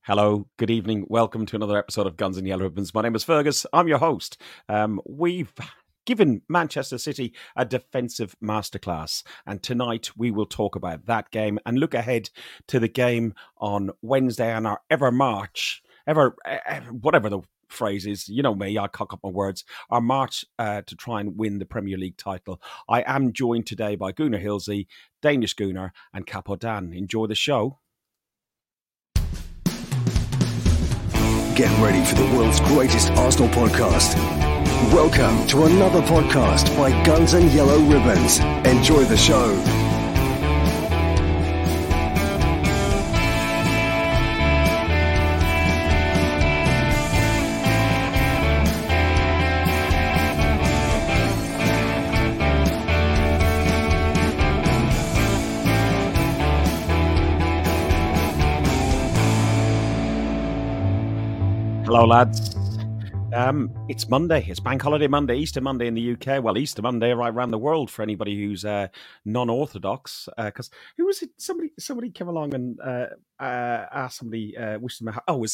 Hello, good evening. Welcome to another episode of Guns and Yellow Ribbons. My name is Fergus. I'm your host. We've given Manchester City a defensive masterclass, and tonight we will talk about that game and look ahead to the game on Wednesday and our whatever the phrase is. You know me, I cock up my words. Our march to try and win the Premier League title. I am joined today by Gunnar Hilsey, Danish Gunnar, and Capo Dan. Enjoy the show. Get ready for the world's greatest Arsenal podcast. Welcome to another podcast by Guns and Yellow Ribbons. Enjoy the show. Hello, lads. It's Monday. It's Bank Holiday Monday, Easter Monday in the UK. Well, Easter Monday right around the world for anybody who's non-orthodox. Because who was it? Somebody came along and asked somebody, wished them it was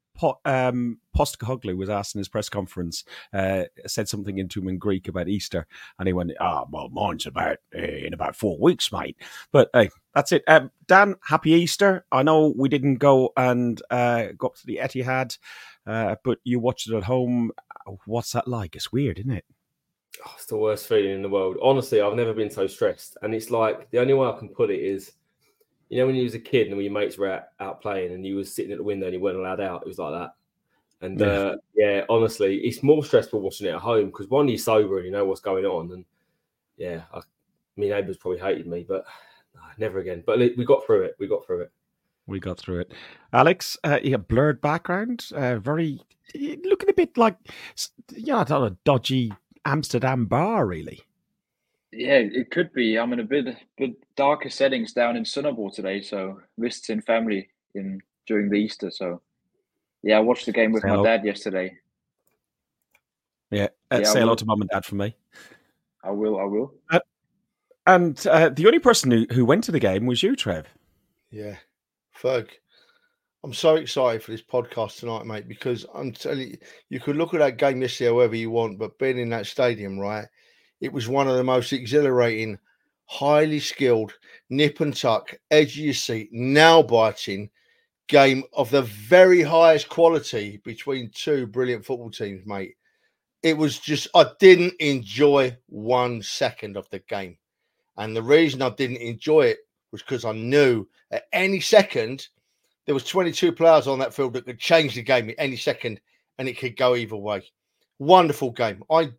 Postecoglou was asked in his press conference, said something into him in Greek about Easter, and he went, well, mine's in about 4 weeks, mate. But hey, that's it. Dan, happy Easter. I know we didn't go and go up to the Etihad, but you watched it at home. What's that like? It's weird, isn't it? Oh, it's the worst feeling in the world. Honestly, I've never been so stressed. And it's like, the only way I can put it is, you know, when you was a kid and when your mates were out playing and you was sitting at the window and you weren't allowed out, it was like that. And yeah, honestly, it's more stressful watching it at home because one, you're sober and you know what's going on. And yeah, my neighbours probably hated me, but never again. But we got through it. We got through it. Alex, you have blurred background, very looking a bit like, a dodgy Amsterdam bar, really. Yeah, it could be. I'm in a bit darker settings down in Sønderborg today, so visiting family during the Easter. So yeah, I watched the game with my dad yesterday. Yeah, say hello to mum and dad from me. I will. And the only person who went to the game was you, Trev. Yeah, Ferg. I'm so excited for this podcast tonight, mate, because I'm telling you, you could look at that game yesterday however you want, but being in that stadium, right, it was one of the most exhilarating, highly skilled, nip and tuck, edge of your seat, nail-biting game of the very highest quality between two brilliant football teams, mate. It was just, I didn't enjoy 1 second of the game. And the reason I didn't enjoy it was because I knew at any second there was 22 players on that field that could change the game at any second and it could go either way. Wonderful game. I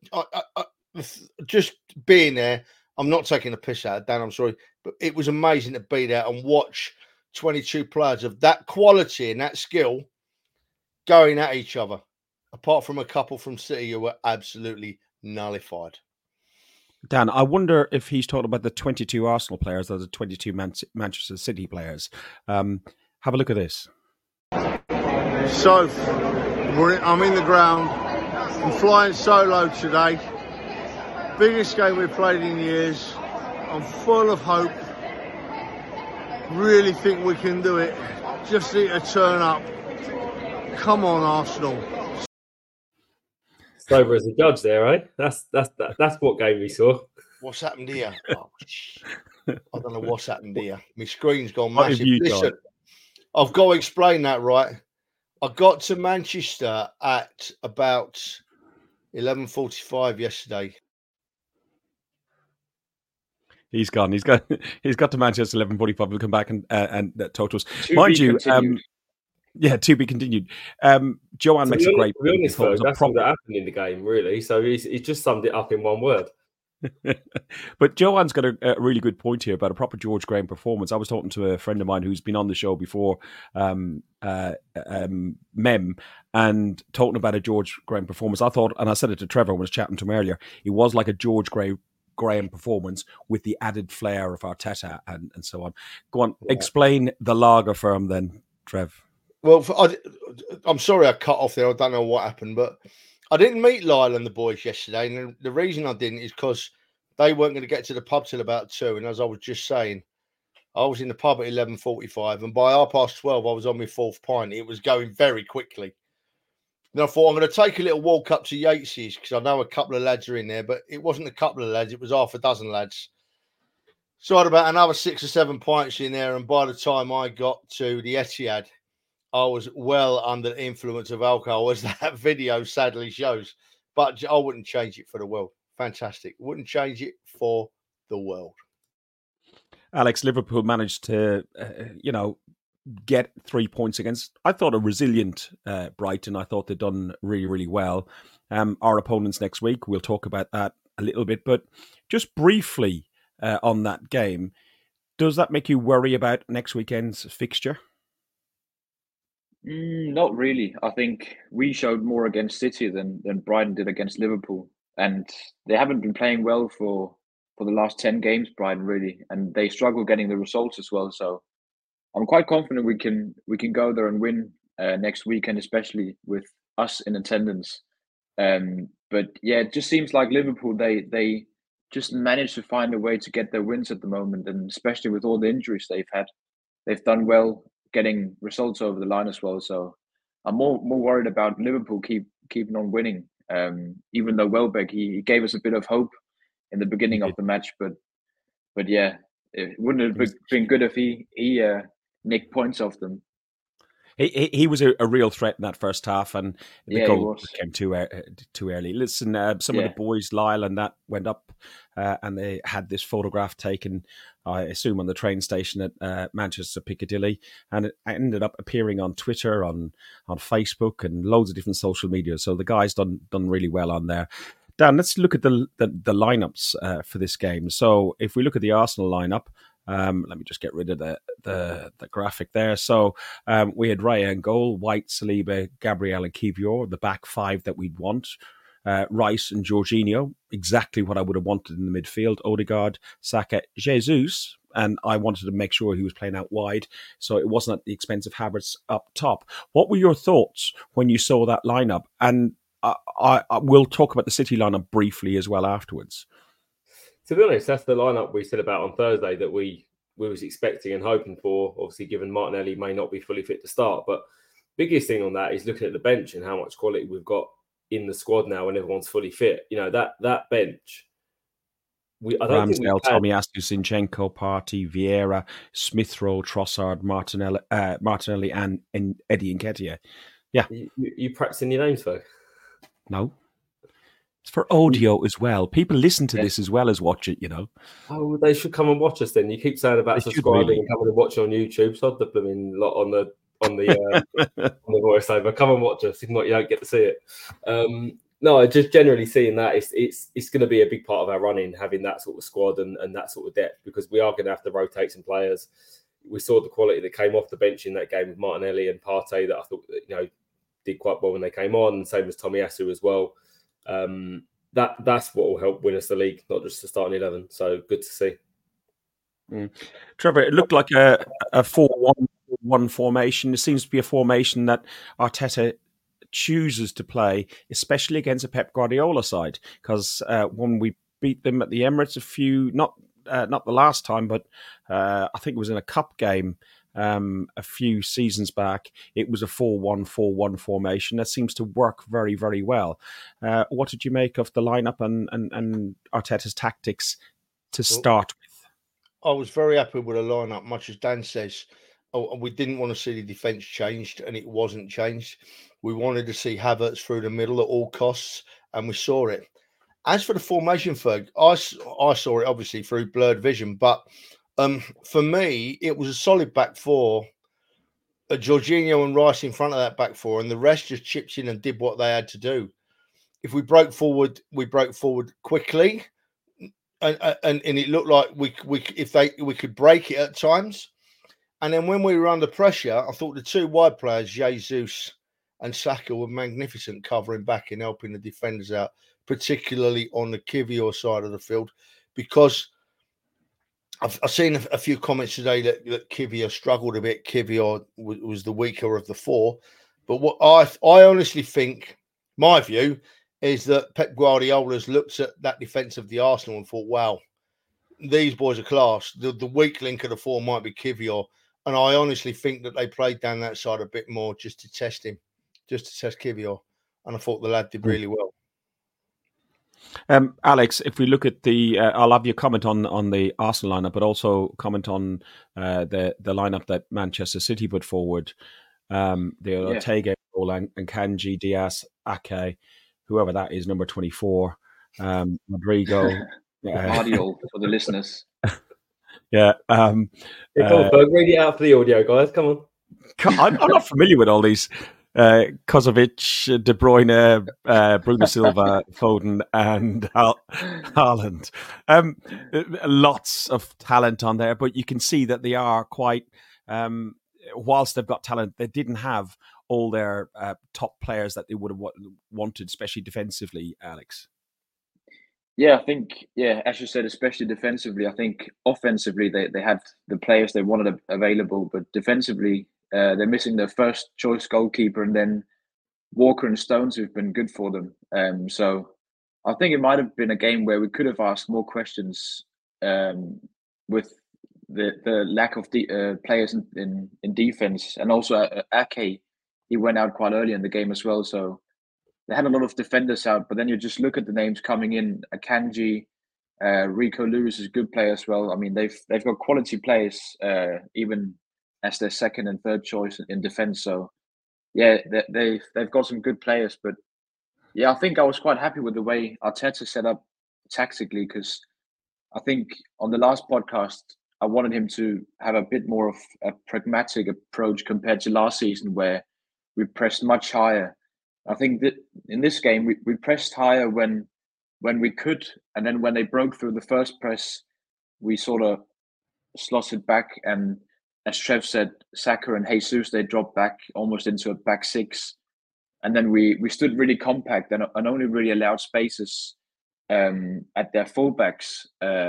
just being there, I'm not taking a piss out of Dan, I'm sorry, but it was amazing to be there and watch 22 players of that quality and that skill going at each other, apart from a couple from City who were absolutely nullified. Dan, I wonder if he's talking about the 22 Arsenal players or the 22 Manchester City players. Have a look at this. So, I'm in the ground. I'm flying solo today. Biggest game we've played in years. I'm full of hope. Really think we can do it. Just need to turn up. Come on, Arsenal. Sober as a judge there, eh? That's what game we saw. What's happened here? I don't know what's happened here. My screen's gone massive. Listen, I've got to explain that, right? I got to Manchester at about 11:45 yesterday. He's gone. He's got to Manchester 11:45. We'll come back and talk to us. Mind you, to be continued. Joanne makes a great point. That's what happened in the game, really. So he's just summed it up in one word. But Joanne's got a really good point here about a proper George Graham performance. I was talking to a friend of mine who's been on the show before, Mem, and talking about a George Graham performance. I thought, and I said it to Trevor when I was chatting to him earlier, it was like a George Graham performance with the added flair of Arteta and so on. Go on, explain the lager firm then, Trev. Well, I'm sorry I cut off there. I don't know what happened, but I didn't meet Lyle and the boys yesterday. And the reason I didn't is because they weren't going to get to the pub till about 2. And as I was just saying, I was in the pub at 11:45, and by 12:30, I was on my 4th pint. It was going very quickly. And I thought, I'm going to take a little walk up to Yates's because I know a couple of lads are in there, but it wasn't a couple of lads, it was half a dozen lads. So I had about another 6 or 7 pints in there, and by the time I got to the Etihad, I was well under the influence of alcohol, as that video sadly shows. But I wouldn't change it for the world. Fantastic. Wouldn't change it for the world. Alex, Liverpool managed to, get 3 points against, I thought, a resilient Brighton. I thought they'd done really, really well. Our opponents next week, we'll talk about that a little bit. But just briefly on that game, does that make you worry about next weekend's fixture? Not really. I think we showed more against City than Brighton did against Liverpool. And they haven't been playing well for the last 10 games, Brighton, really. And they struggle getting the results as well. So I'm quite confident we can go there and win next weekend, especially with us in attendance. But yeah, it just seems like Liverpool, they just manage to find a way to get their wins at the moment, and especially with all the injuries they've had, they've done well getting results over the line as well. So I'm more worried about Liverpool keeping on winning. Even though Welbeck he gave us a bit of hope in the beginning of the match, but yeah, it wouldn't have been good if he nicked points off them. He was a real threat in that first half, and the goal came too early. Listen, some of the boys, Lyle and that, went up and they had this photograph taken, I assume, on the train station at Manchester Piccadilly, and it ended up appearing on Twitter, on Facebook, and loads of different social media. So the guys done really well on there. Dan, let's look at the lineups for this game. So if we look at the Arsenal lineup, let me just get rid of the graphic there. So we had Raya in goal, White, Saliba, Gabriel and Kiwior, the back five that we'd want. Rice and Jorginho, exactly what I would have wanted in the midfield. Odegaard, Saka, Jesus, and I wanted to make sure he was playing out wide, so it wasn't at the expense of Havertz up top. What were your thoughts when you saw that lineup? And I will talk about the City lineup briefly as well afterwards. To be honest, that's the lineup we said about on Thursday that we was expecting and hoping for. Obviously, given Martinelli may not be fully fit to start, but biggest thing on that is looking at the bench and how much quality we've got in the squad now when everyone's fully fit. You know, that bench. I don't think Ramsdale, Tomiyasu, Zinchenko, Partey, Vieira, Smith Rowe, Trossard, Martinelli, and Eddie Nketiah. Yeah, you practicing your names, though? No. It's for audio as well. People listen to this as well as watch it, you know. Oh, they should come and watch us then. You keep saying about subscribing and coming and watch on YouTube. Sod the blooming lot on the voiceover. Come and watch us. If not, you don't get to see it. No, just generally seeing that it's going to be a big part of our running, having that sort of squad and that sort of depth, because we are going to have to rotate some players. We saw the quality that came off the bench in that game with Martinelli and Partey that I thought did quite well when they came on, and same as Tomiyasu as well. That's what will help win us the league, not just the starting 11. So good to see. Trevor, it looked like a 4-1-1 formation. It seems to be a formation that Arteta chooses to play, especially against a Pep Guardiola side, because when we beat them at the Emirates not the last time, but I think it was in a cup game a few seasons back, it was a 4-1-4-1 formation that seems to work very, very well. What did you make of the lineup and Arteta's tactics to start with? I was very happy with the lineup, much as Dan says. We didn't want to see the defence changed, and it wasn't changed. We wanted to see Havertz through the middle at all costs, and we saw it. As for the formation, Ferg, I saw it obviously through blurred vision, but for me, it was a solid back four. Jorginho and Rice in front of that back four, and the rest just chipped in and did what they had to do. If we broke forward, we broke forward quickly, and it looked like we could break it at times. And then when we were under pressure, I thought the two wide players, Jesus and Saka, were magnificent covering back and helping the defenders out, particularly on the Kiwior side of the field, because I've seen a few comments today that Kiwior struggled a bit. Kiwior was the weaker of the four. But what I honestly think, my view, is that Pep Guardiola's looked at that defence of the Arsenal and thought, wow, these boys are class. The weak link of the four might be Kivior, and I honestly think that they played down that side a bit more just to test him, just to test Kivior, and I thought the lad did really well. Alex, if we look at the, I'll have you comment on the Arsenal lineup, but also comment on the lineup that Manchester City put forward. The Ortega, and Kanji, Diaz, Ake, whoever that is, number 24, Rodrigo. Audio for the listeners. Yeah. Come on, Berg, read it out for the audio, guys. Come on. I'm not familiar with all these. Kozovic, De Bruyne, Bruno Silva, Foden, and Haaland. Lots of talent on there, but you can see that they are quite. Whilst they've got talent, they didn't have all their top players that they would have wanted, especially defensively, Alex. Yeah, I think, as you said, especially defensively. I think offensively, they had the players they wanted available, but defensively, they're missing their first choice goalkeeper, and then Walker and Stones, who've been good for them. So I think it might have been a game where we could have asked more questions with the lack of players in defense, and also Ake, he went out quite early in the game as well. So they had a lot of defenders out, but then you just look at the names coming in. Akanji, Rico Lewis is a good player as well. I mean, they've got quality players, even as their second and third choice in defense. So yeah, they've got some good players. But yeah, I think I was quite happy with the way Arteta set up tactically, because I think on the last podcast, I wanted him to have a bit more of a pragmatic approach compared to last season, where we pressed much higher. I think that in this game, we pressed higher when we could, and then when they broke through the first press, we sort of slotted back, and as Trev said, Saka and Jesus, they dropped back almost into a back six, and then we stood really compact and only really allowed spaces at their fullbacks,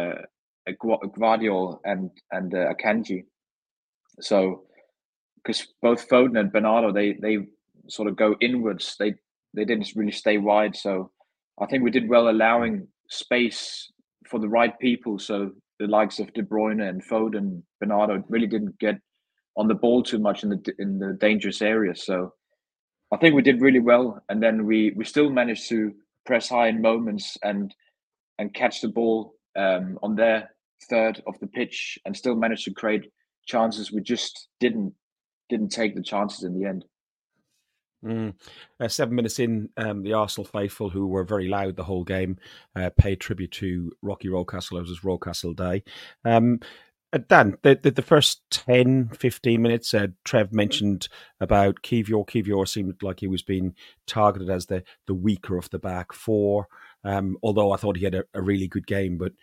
Gvardiol and Akanji. So because both Foden and Bernardo, they sort of go inwards. They didn't really stay wide. So I think we did well allowing space for the right people. So the likes of De Bruyne and Foden, Bernardo really didn't get on the ball too much in the dangerous areas. So I think we did really well. And then we still managed to press high in moments and catch the ball on their third of the pitch, and still managed to create chances. We just didn't take the chances in the end. 7 minutes in, the Arsenal faithful, who were very loud the whole game, paid tribute to Rocky Rocastle. It was Rocastle Day. Dan, the first 10, 15 minutes, Trev mentioned about Kivior. Kivior seemed like he was being targeted as the weaker of the back four, although I thought he had a really good game. But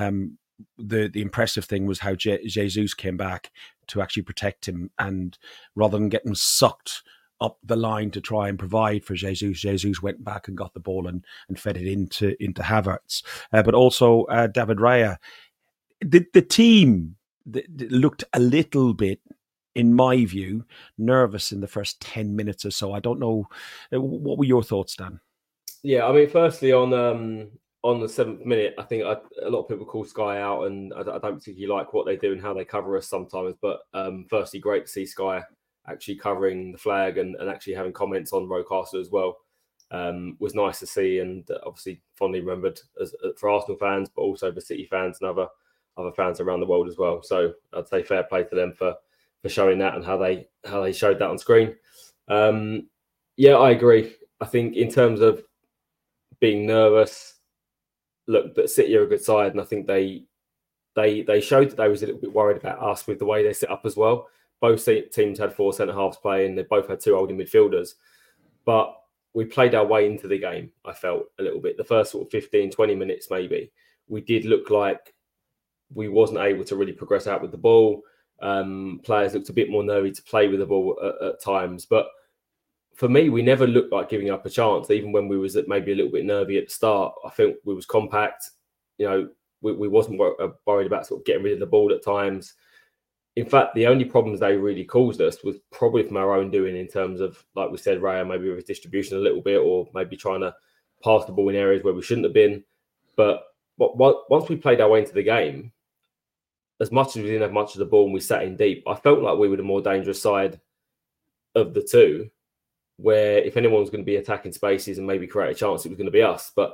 the impressive thing was how Jesus came back to actually protect him, and rather than getting sucked up the line to try and provide for Jesus went back and got the ball and fed it into Havertz. But also David Raya. The team looked a little bit, in my view, nervous in the first 10 minutes or so. I don't know. What were your thoughts, Dan? Yeah, I mean, firstly, on the 7th minute, I think a lot of people call Sky out, and I don't particularly like what they do and how they cover us sometimes. But firstly, great to see Sky actually covering the flag and actually having comments on Rocastle as well. Was nice to see, and obviously fondly remembered for Arsenal fans, but also for City fans and other fans around the world as well. So I'd say fair play to them for showing that and how they showed that on screen. Yeah, I agree. I think in terms of being nervous, look, but City are a good side, and I think they showed that they was a little bit worried about us with the way they set up as well. Both teams had 4 centre-halves playing. They both had 2 holding midfielders. But we played our way into the game, I felt, a little bit. The first sort of 15, 20 minutes maybe, we did look like we wasn't able to really progress out with the ball. Players looked a bit more nervy to play with the ball at times. But for me, we never looked like giving up a chance, even when we was maybe a little bit nervy at the start. I think we was compact. You know, we wasn't worried about sort of getting rid of the ball at times. In fact, the only problems they really caused us was probably from our own doing, in terms of, like we said, Raya maybe with his distribution a little bit, or maybe trying to pass the ball in areas where we shouldn't have been. But once we played our way into the game, as much as we didn't have much of the ball and we sat in deep, I felt like we were the more dangerous side of the two, where if anyone was going to be attacking spaces and maybe create a chance, it was going to be us. But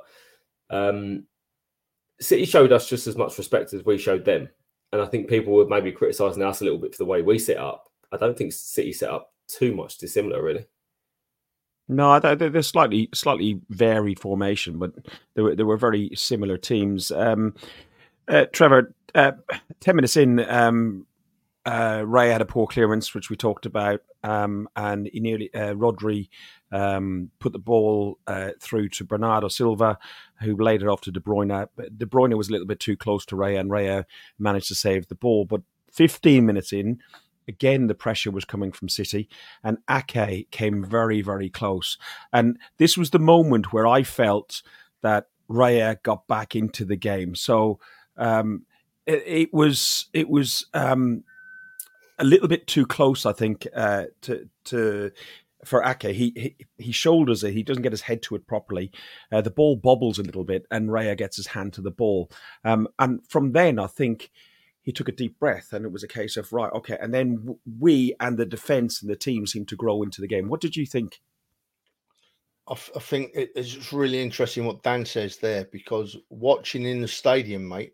City showed us just as much respect as we showed them. And I think people were maybe criticising us a little bit for the way we set up. I don't think City set up too much dissimilar, really. No, they're slightly varied formation, but they were very similar teams. Trevor, 10 minutes in, Ray had a poor clearance, which we talked about, and he nearly Rodri put the ball through to Bernardo Silva, who laid it off to De Bruyne. De Bruyne was a little bit too close to Ray, and Ray managed to save the ball. But 15 minutes in, again, the pressure was coming from City, and Ake came very, very close. And this was the moment where I felt that Raya got back into the game. So it was a little bit too close, I think, for Ake. He shoulders it. He doesn't get his head to it properly. The ball bobbles a little bit, and Raya gets his hand to the ball. And from then, I think he took a deep breath, and it was a case of, right, okay. And then we and the defence and the team seemed to grow into the game. What did you think? I think it's really interesting what Dan says there, because watching in the stadium, mate,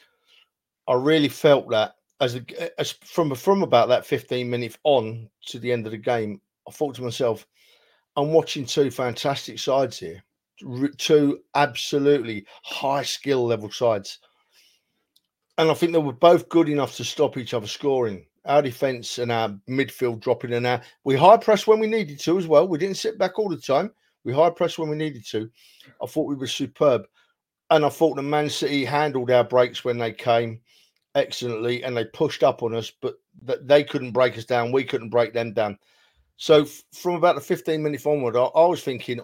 I really felt that as from about that 15 minutes on to the end of the game, I thought to myself, I'm watching two fantastic sides here, two absolutely high skill level sides. And I think they were both good enough to stop each other scoring. Our defence and our midfield dropping in there. We high pressed when we needed to as well. We didn't sit back all the time. We high pressed when we needed to. I thought we were superb. And I thought the Man City handled our breaks when they came excellently, and they pushed up on us, but they couldn't break us down. We couldn't break them down. So from about the 15 minutes onward, I was thinking,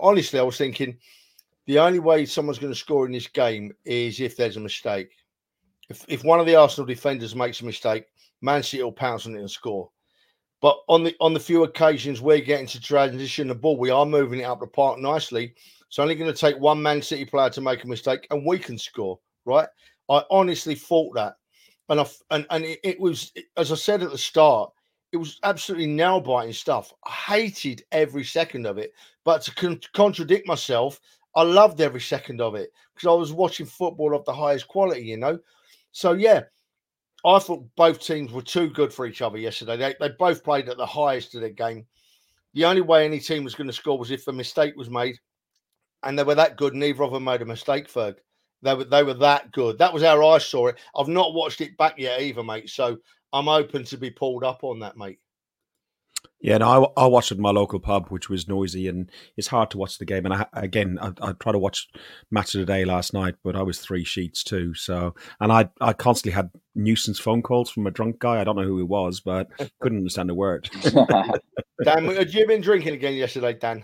the only way someone's going to score in this game is if there's a mistake. If one of the Arsenal defenders makes a mistake, Man City will pounce on it and score. But on the few occasions we're getting to transition the ball, we are moving it up the park nicely. It's only going to take one Man City player to make a mistake, and we can score, right? I honestly thought that. And it was, as I said at the start, it was absolutely nail-biting stuff. I hated every second of it. But to contradict myself, I loved every second of it, because I was watching football of the highest quality, you know. So, yeah, I thought both teams were too good for each other yesterday. They both played at the highest of their game. The only way any team was going to score was if a mistake was made. And they were that good. Neither of them made a mistake, Ferg. They were that good. That was how I saw it. I've not watched it back yet either, mate. So I'm open to be pulled up on that, mate. Yeah, no, I watched it in my local pub, which was noisy, and it's hard to watch the game. And I tried to watch Match of the Day last night, but I was 3 sheets too. So, and I constantly had nuisance phone calls from a drunk guy. I don't know who he was, but couldn't understand a word. Dan, had you been drinking again yesterday, Dan?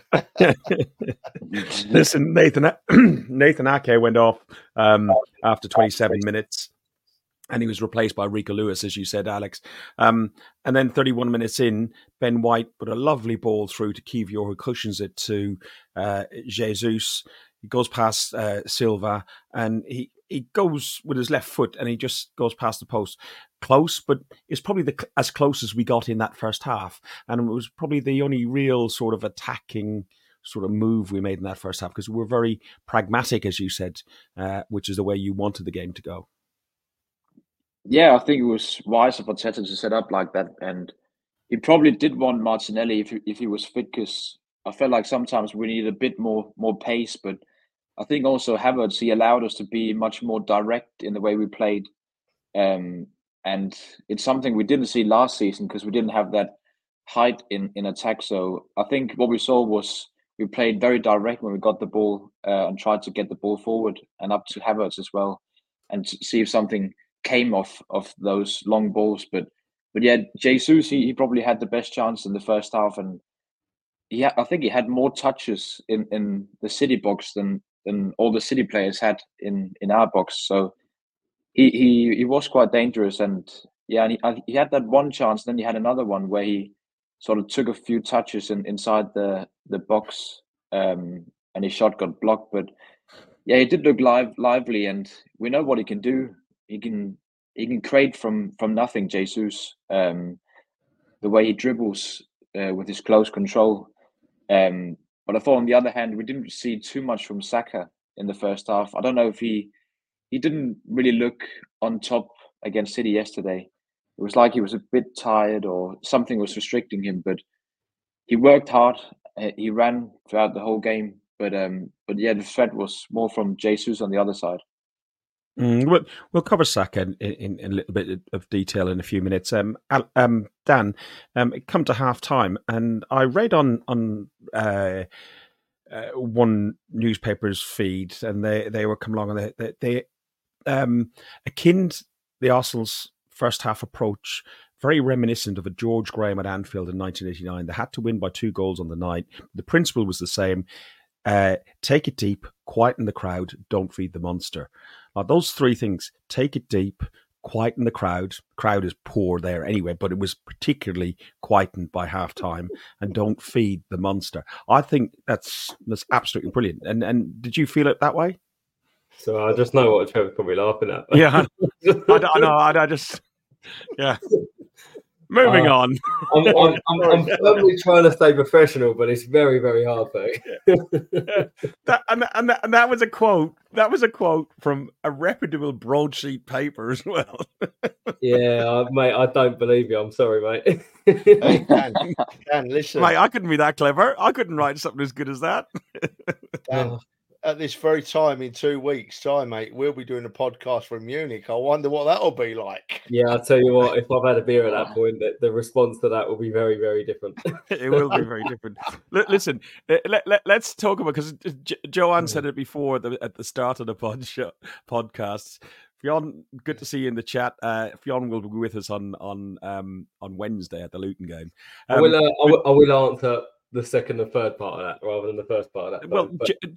Listen, Nathan Ake went off after 27 minutes. And he was replaced by Rico Lewis, as you said, Alex. And then 31 minutes in, Ben White put a lovely ball through to Kiwior, who cushions it to Jesus. He goes past Silva, and he goes with his left foot, and he just goes past the post. Close, but it's probably as close as we got in that first half. And it was probably the only real sort of attacking sort of move we made in that first half, because we were very pragmatic, as you said, which is the way you wanted the game to go. Yeah, I think it was wise of Arteta to set up like that, and he probably did want Martinelli if he was fit, because I felt like sometimes we needed a bit more pace. But I think also Havertz, he allowed us to be much more direct in the way we played, and it's something we didn't see last season because we didn't have that height in attack. So I think what we saw was we played very direct when we got the ball and tried to get the ball forward and up to Havertz as well, and to see if something came off of those long balls. But yeah, Jesus, he probably had the best chance in the first half, and I think he had more touches in the City box than all the City players had in our box. So he was quite dangerous, and yeah, and he had that one chance. Then he had another one where he sort of took a few touches inside the box, and his shot got blocked. But yeah, he did look lively, and we know what he can do. He can create from nothing. Jesus, the way he dribbles with his close control. But I thought on the other hand, we didn't see too much from Saka in the first half. I don't know if he didn't really look on top against City yesterday. It was like he was a bit tired or something was restricting him, but he worked hard. He ran throughout the whole game. But yeah, the threat was more from Jesus on the other side. We'll cover Saka in a little bit of detail in a few minutes. Dan, it come to half time, and I read on one newspaper's feed, and they were coming along, and they akined the Arsenal's first half approach very reminiscent of a George Graham at Anfield in 1989. They had to win by 2 goals on the night. The principle was the same. Take it deep, quieten the crowd, don't feed the monster. Now, those 3 things, take it deep, quieten the crowd. Crowd is poor there anyway, but it was particularly quietened by half-time, and don't feed the monster. I think that's absolutely brilliant. And did you feel it that way? So I just know what Trevor's probably laughing at. Yeah, I know. I just, yeah. Moving on. I'm firmly trying to stay professional, but it's very, very hard, though. That was a quote. That was a quote from a reputable broadsheet paper as well. Yeah, mate, I don't believe you. I'm sorry, mate. Hey, Dan, listen. Mate, I couldn't be that clever. I couldn't write something as good as that. Dan, at this very time in 2 weeks' time, mate, we'll be doing a podcast from Munich. I wonder what that'll be like. Yeah, I'll tell you what, if I've had a beer at that point, the response to that will be very, very different. It will be very different. Listen, let's talk about, because Joanne said it before at the start of the podcast. Fionn, good to see you in the chat. Fionn will be with us on Wednesday at the Luton game. I will answer the second and third part of that rather than the first part of that. Well,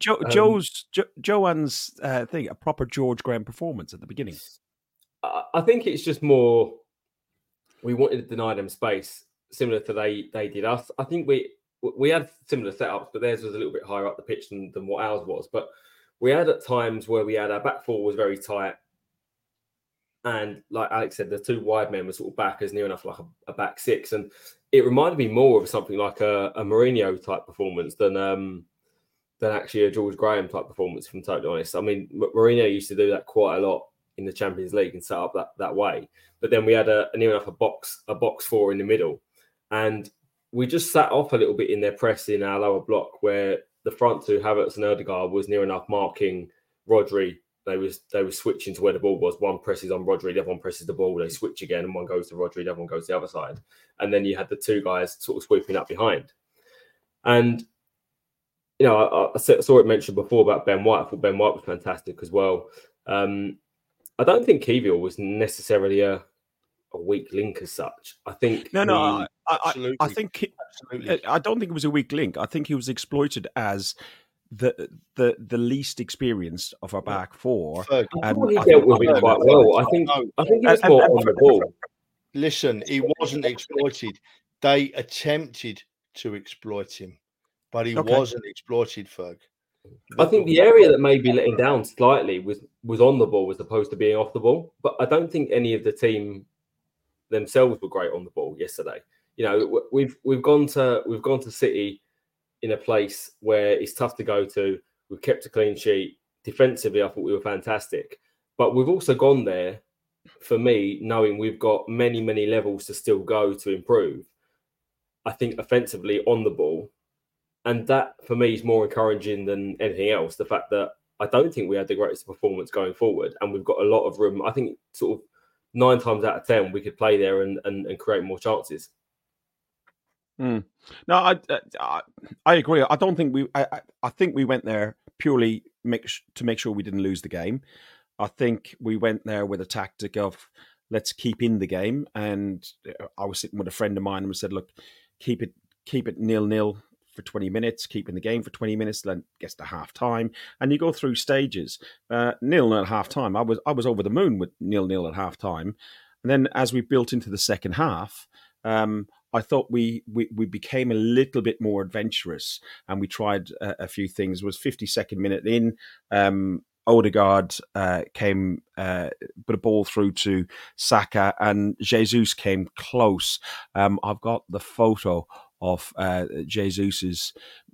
Joanne's thing, a proper George Graham performance at the beginning. I think it's just more, we wanted to deny them space, similar to they did us. I think we had similar setups, but theirs was a little bit higher up the pitch than what ours was. But we had at times where we had our back four was very tight. And like Alex said, the 2 wide men were sort of back as near enough like a back 6. And it reminded me more of something like a Mourinho type performance than actually a George Graham type performance, if I'm totally honest. I mean, Mourinho used to do that quite a lot in the Champions League and set up that way. But then we had a near enough a box 4 in the middle. And we just sat off a little bit in their press in our lower block, where the front 2, Havertz and Ødegaard, was near enough marking Rodri. They were switching to where the ball was. One presses on Rodri, the other one presses the ball. They switch again, and one goes to Rodri, the other one goes to the other side. And then you had the 2 guys sort of sweeping up behind. And, you know, I saw it mentioned before about Ben White. I thought Ben White was fantastic as well. I don't think Kevill was necessarily a weak link as such. I think I think absolutely. I don't think it was a weak link. I think he was exploited as the least experienced of our back 4. I thought he dealt with it quite well. I think he was more on the ball. Listen, he wasn't exploited. They attempted to exploit him, but he wasn't exploited, Ferg. I think the area that maybe let him down slightly was on the ball as opposed to being off the ball. But I don't think any of the team themselves were great on the ball yesterday. You know, we've gone to City in a place where it's tough to go to. We've kept a clean sheet. Defensively, I thought we were fantastic. But we've also gone there, for me, knowing we've got many, many levels to still go to improve. I think offensively on the ball. And that, for me, is more encouraging than anything else. The fact that I don't think we had the greatest performance going forward, and we've got a lot of room. I think sort of 9 times out of 10, we could play there and create more chances. No, I agree. I don't think I think we went there purely to make sure we didn't lose the game. I think we went there with a tactic of let's keep in the game. And I was sitting with a friend of mine and we said, look, keep it 0-0 for 20 minutes, keep in the game for 20 minutes, then gets to half time, and you go through stages. 0-0 at half time. I was over the moon with 0-0 at half time, and then as we built into the second half, I thought we became a little bit more adventurous, and we tried a few things. It was 52nd minute in. Odegaard came, put a ball through to Saka, and Jesus came close. I've got the photo of Jesus's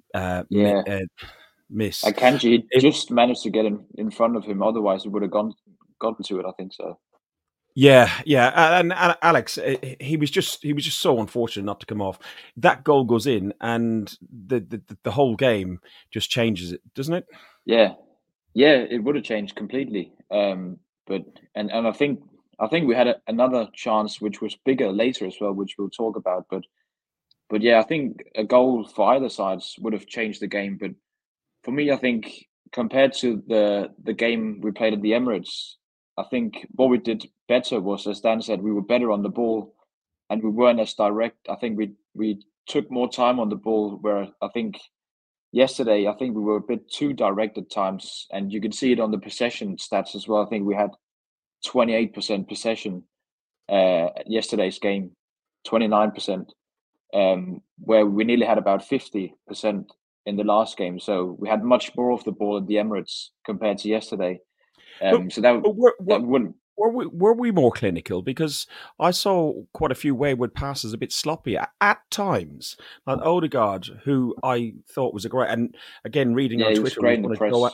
miss. Akanji just managed to get in front of him. Otherwise, he would have gotten to it. I think so. Yeah, and Alex, he was just so unfortunate not to come off. That goal goes in, and the whole game just changes it, doesn't it? Yeah, it would have changed completely. But I think we had another chance which was bigger later as well, which we'll talk about. But yeah, I think a goal for either sides would have changed the game. But for me, I think compared to the game we played at the Emirates, I think what we did better was, as Dan said, we were better on the ball, and we weren't as direct. I think we took more time on the ball. Where I think yesterday, we were a bit too direct at times, and you can see it on the possession stats as well. I think we had 28% possession yesterday's game, 29%, where we nearly had about 50% in the last game. So we had much more of the ball at the Emirates compared to yesterday. So that wouldn't. Were we more clinical? Because I saw quite a few wayward passes, a bit sloppy at times. Like Odegaard, who I thought was a great, and again reading on Twitter, great in the press.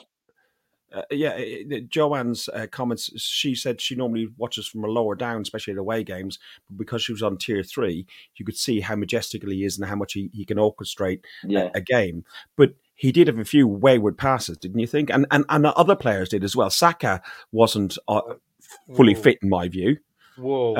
Joanne's comments. She said she normally watches from a lower down, especially at away games. But because she was on tier 3, you could see how majestical he is and how much he can orchestrate a game. But he did have a few wayward passes, didn't you think? And other players did as well. Saka wasn't fully fit in my view. Whoa.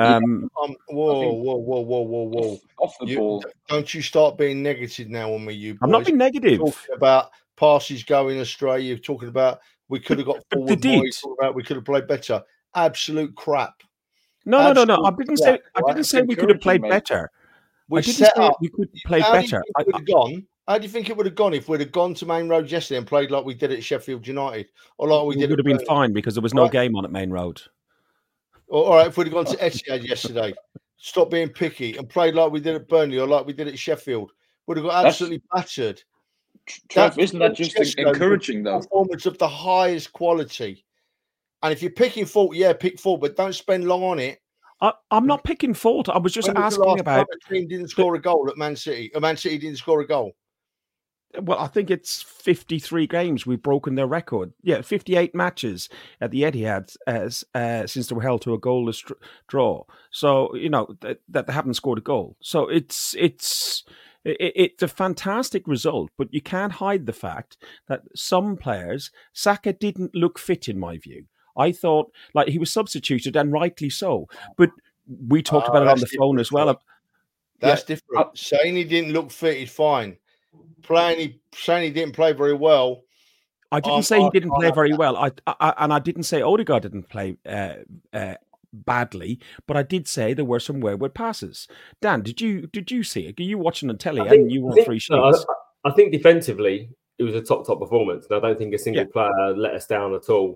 Off the ball. Don't you start being negative now on me, you boys. I'm not being negative. You're talking about passes going astray. You're talking about we could have got forward more. You're talking about we could have played better. Absolute crap. No. I didn't say we could have played better. We could play better. How do you think it would have gone if we'd have gone to Main Road yesterday and played like we did at Sheffield United? Or like we did? It would have been fine because there was no game on at Main Road. All right, if we'd have gone to Etihad yesterday, stop being picky and played like we did at Burnley or like we did at Sheffield, would have got absolutely battered. Isn't that just encouraging, though? Performance of the highest quality. And if you're picking fault, pick fault, but don't spend long on it. I'm not picking fault. I was just asking about. The team didn't score a goal at Man City. Man City didn't score a goal. Well, I think it's 53 games we've broken their record. 58 matches at the Etihad since they were held to a goalless draw. So that they haven't scored a goal. So it's a fantastic result, but you can't hide the fact that some players, Saka didn't look fit in my view. I thought like he was substituted, and rightly so. But we talked about it on the phone as well. That's different. Saying he didn't look fit is fine. Saying he didn't play very well. I didn't say he didn't play very well. I didn't say Odegaard didn't play badly, but I did say there were some wayward passes. Dan, did you see it? Are you watching on telly and you won 3 sheets? I think defensively it was a top performance, and I don't think a single player let us down at all.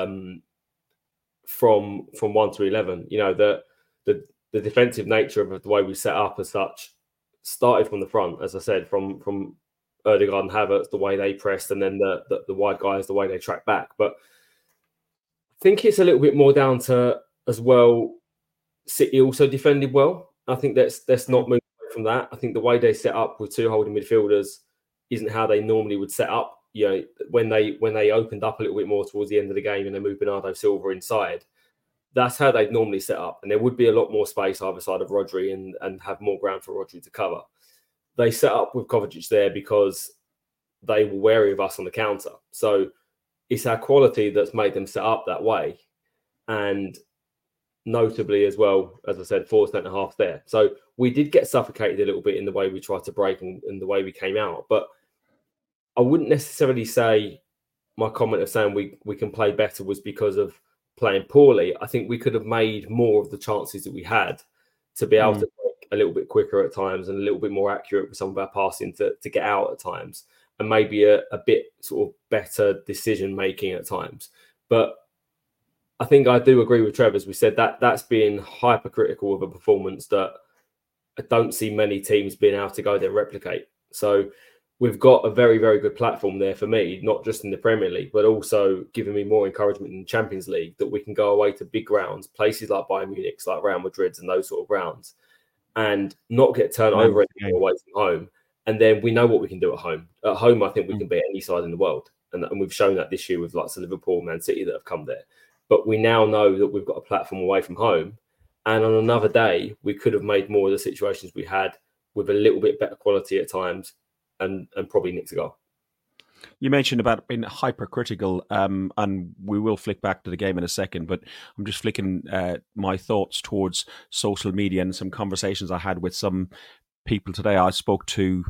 From 1 to 11, the defensive nature of the way we set up as such started from the front, as I said, from Odegaard and Havertz, the way they pressed, and then the wide guys, the way they track back. But I think it's a little bit more down to as well. City also defended well. I think let's not move away from that. I think the way they set up with 2 holding midfielders isn't how they normally would set up. When they opened up a little bit more towards the end of the game and they moved Bernardo Silva inside, that's how they'd normally set up. And there would be a lot more space either side of Rodri and have more ground for Rodri to cover. They set up with Kovacic there because they were wary of us on the counter. So it's our quality that's made them set up that way. And notably as well, as I said, 4 centre-halves there. So we did get suffocated a little bit in the way we tried to break and the way we came out. But I wouldn't necessarily say my comment of saying we can play better was because of playing poorly. I think we could have made more of the chances that we had to be able to break a little bit quicker at times and a little bit more accurate with some of our passing to get out at times, and maybe a bit sort of better decision making at times. But I think I do agree with Trevor, as we said, that's being hypercritical of a performance that I don't see many teams being able to go there and replicate. So we've got a very, very good platform there for me, not just in the Premier League, but also giving me more encouragement in the Champions League, that we can go away to big grounds, places like Bayern Munich, like Real Madrid's and those sort of grounds, and not get turned over anymore away from home. And then we know what we can do at home. At home, I think we can beat any side in the world. And we've shown that this year with lots of Liverpool, Man City that have come there. But we now know that we've got a platform away from home. And on another day, we could have made more of the situations we had with a little bit better quality at times and probably nicked a goal. You mentioned about being hypercritical, and we will flick back to the game in a second, but I'm just flicking my thoughts towards social media and some conversations I had with some people today. I spoke to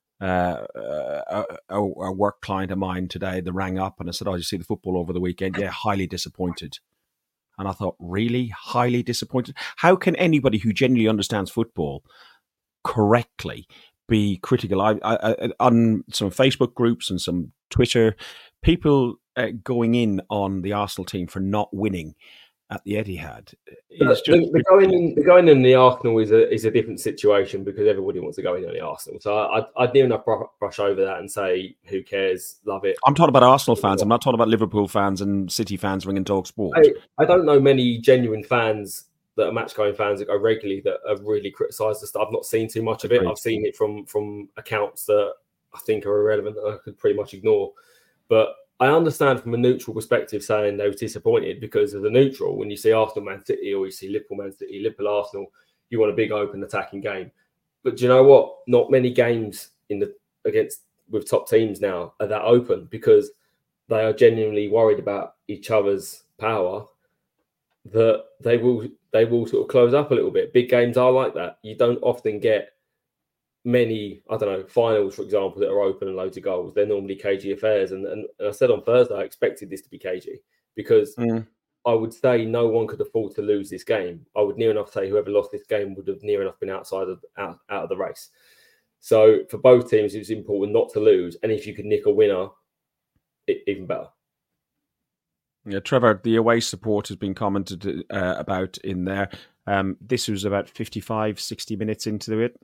a work client of mine today that rang up and I said, "Oh, did you see the football over the weekend?" "Yeah, highly disappointed." And I thought, really? Highly disappointed? How can anybody who genuinely understands football correctly be critical? I on some Facebook groups and some Twitter, people going in on the Arsenal team for not winning at the Etihad. The going in the Arsenal is a different situation because everybody wants to go in on the Arsenal. So I'd near enough brush over that and say, who cares? Love it. I'm talking about Arsenal fans. I'm not talking about Liverpool fans and City fans ringing Talk Sport. I don't know many genuine fans that are match-going fans that go regularly that have really criticised the stuff. I've not seen too much of it. I've seen it from accounts that I think are irrelevant that I could pretty much ignore. But I understand from a neutral perspective saying they were disappointed because as a neutral, when you see Arsenal, Man City, or you see Liverpool, Man City, Liverpool, Arsenal, you want a big open attacking game. But do you know what? Not many games with top teams now are that open because they are genuinely worried about each other's power, that they will sort of close up a little bit. Big games are like that. You don't often get many, finals, for example, that are open and loads of goals. They're normally cagey affairs. And I said on Thursday, I expected this to be cagey because I would say no one could afford to lose this game. I would near enough say whoever lost this game would have near enough been out of the race. So for both teams, it's important not to lose. And if you could nick a winner, even better. Yeah, Trevor, the away support has been commented about in there. This was about 55, 60 minutes into it.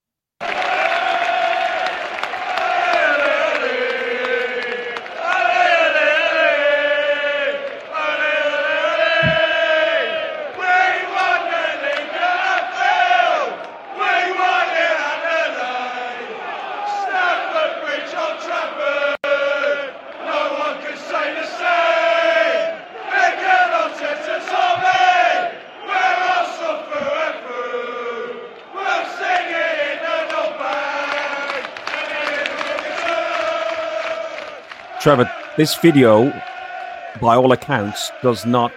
Trevor, this video, by all accounts, does not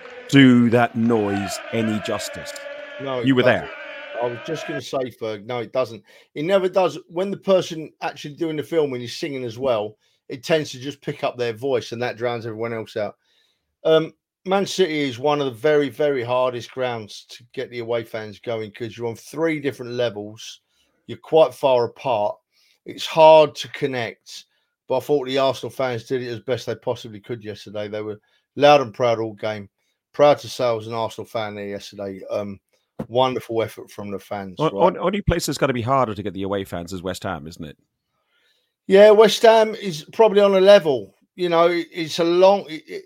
do that noise any justice. No, you were there. I was just going to say, Ferg, no, it doesn't. It never does. When the person actually doing the filming is singing as well, it tends to just pick up their voice and that drowns everyone else out. Man City is one of the very, very hardest grounds to get the away fans going because you're on 3 different levels. You're quite far apart. It's hard to connect. But I thought the Arsenal fans did it as best they possibly could yesterday. They were loud and proud all game. Proud to say I was an Arsenal fan there yesterday. Wonderful effort from the fans. Only place that's got to be harder to get the away fans is West Ham, isn't it? Yeah, West Ham is probably on a level. You know, it's a long...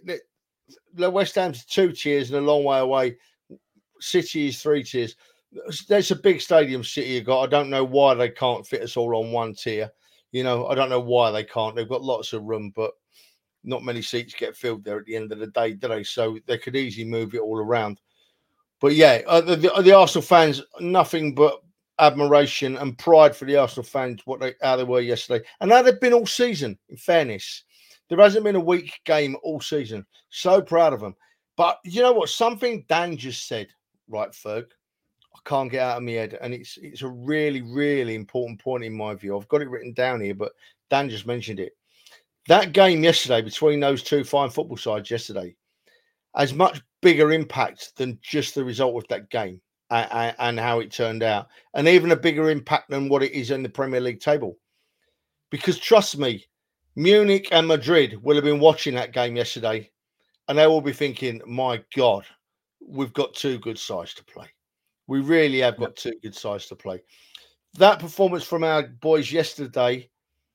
The West Ham's 2 tiers and a long way away. City is 3 tiers. There's a big stadium City have got. I don't know why they can't fit us all on 1 tier. You know, I don't know why they can't. They've got lots of room, but not many seats get filled there at the end of the day, do they? So they could easily move it all around. But yeah, the Arsenal fans, nothing but admiration and pride for the Arsenal fans, how they were yesterday. And how they've been all season, in fairness. There hasn't been a weak game all season. So proud of them. But you know what? Something Dan just said, right, Ferg? I can't get out of my head. And it's a really, really important point in my view. I've got it written down here, but Dan just mentioned it. That game yesterday between those 2 fine football sides yesterday has much bigger impact than just the result of that game and how it turned out. And even a bigger impact than what it is in the Premier League table. Because trust me, Munich and Madrid will have been watching that game yesterday and they will be thinking, my God, we've got 2 good sides to play. We really have got 2 good sides to play. That performance from our boys yesterday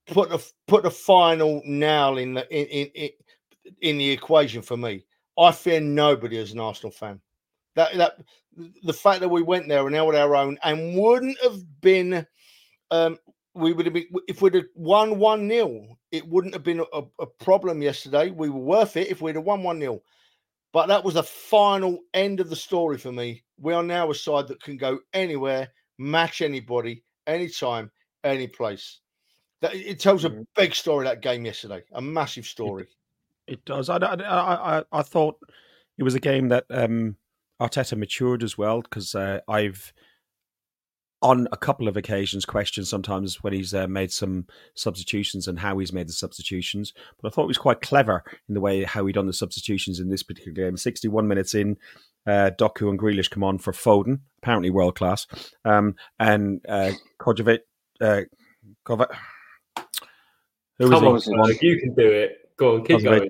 put the final nail in the equation for me. I fear nobody as an Arsenal fan. That the fact that we went there and held our own and wouldn't have been, we would have been, if we'd have won 1-0, it wouldn't have been a problem yesterday. We were worth it if we'd have won 1-0. But that was the final end of the story for me. We are now a side that can go anywhere, match anybody, anytime, any place. It tells a big story, that game yesterday, a massive story. It does. I thought it was a game that Arteta matured as well, because I've, on a couple of occasions, questioned sometimes when he's made some substitutions and how he's made the substitutions. But I thought it was quite clever in the way how he done the substitutions in this particular game. 61 minutes in, Doku and Grealish come on for Foden, apparently world class, and Kovacic. Who was Come on, you can do it. Go on, keep going.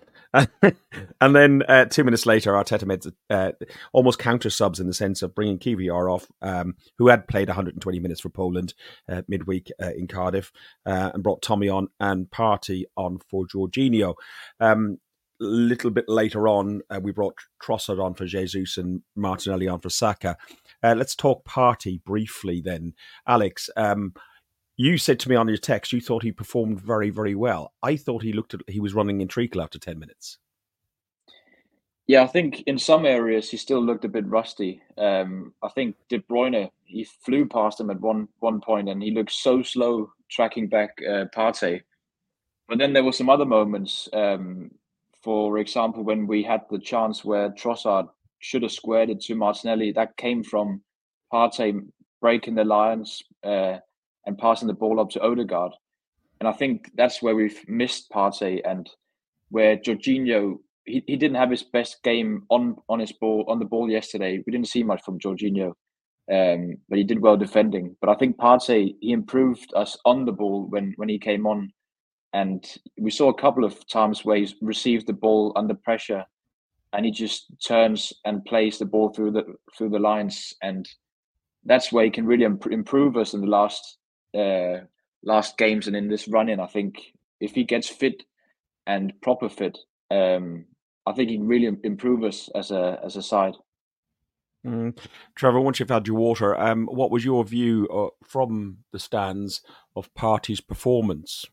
And then 2 minutes later, Arteta made almost counter subs in the sense of bringing Kiwior off, who had played 120 minutes for Poland midweek in Cardiff, and brought Tommy on and Partey on for Jorginho. Little bit later on, we brought Trossard on for Jesus and Martinelli on for Saka. Let's talk Partey briefly then. Alex, you said to me on your text you thought he performed very, very well. I thought he was running in treacle after 10 minutes. Yeah, I think in some areas he still looked a bit rusty. I think De Bruyne, he flew past him at one point and he looked so slow tracking back Partey. But then there were some other moments. For example, when we had the chance where Trossard should have squared it to Martinelli, that came from Partey breaking the lines and passing the ball up to Odegaard. And I think that's where we've missed Partey, and where Jorginho, he didn't have his best game on the ball yesterday. We didn't see much from Jorginho, but he did well defending. But I think Partey, he improved us on the ball when he came on. And we saw a couple of times where he received the ball under pressure and he just turns and plays the ball through the lines. And that's where he can really improve us in the last games and in this run-in. I think if he gets fit and proper fit, I think he can really improve us as a side. Trevor, once you've had your water, what was your view from the stands of Partey's performance?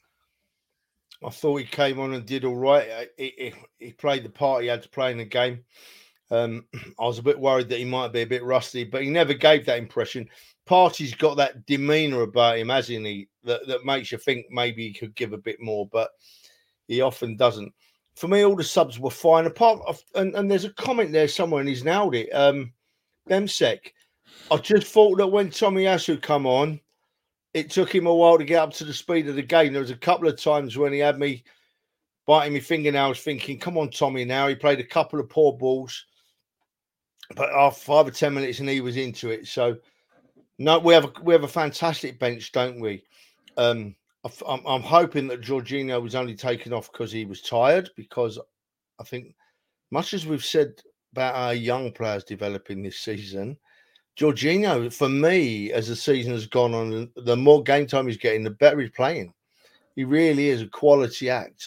I thought he came on and did all right. He played the part he had to play in the game. I was a bit worried that he might be a bit rusty, but he never gave that impression. Partey's got that demeanour about him, hasn't he, that makes you think maybe he could give a bit more, but he often doesn't. For me, all the subs were fine. And there's a comment there somewhere, and he's nailed it. Demsek, I just thought that when Tomiyasu come on, it took him a while to get up to the speed of the game. There was a couple of times when he had me biting my fingernails thinking, come on, Tommy, now. He played a couple of poor balls. But after 5 or 10 minutes and he was into it. So, no, we have a fantastic bench, don't we? I'm hoping that Jorginho was only taken off because he was tired, because I think much as we've said about our young players developing this season, Jorginho, for me, as the season has gone on, the more game time he's getting, the better he's playing. He really is a quality act.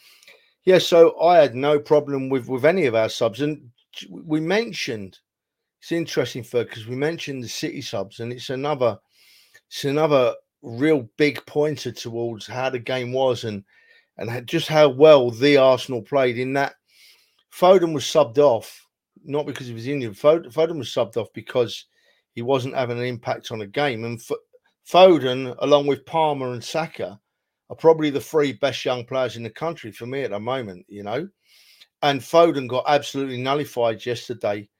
So I had no problem with any of our subs. And we mentioned, it's interesting, Ferg, because we mentioned the City subs, and it's another real big pointer towards how the game was and just how well the Arsenal played, in that Foden was subbed off, not because he was injured. Foden was subbed off because he wasn't having an impact on the game. And Foden, along with Palmer and Saka, are probably the 3 best young players in the country for me at the moment, you know. And Foden got absolutely nullified yesterday.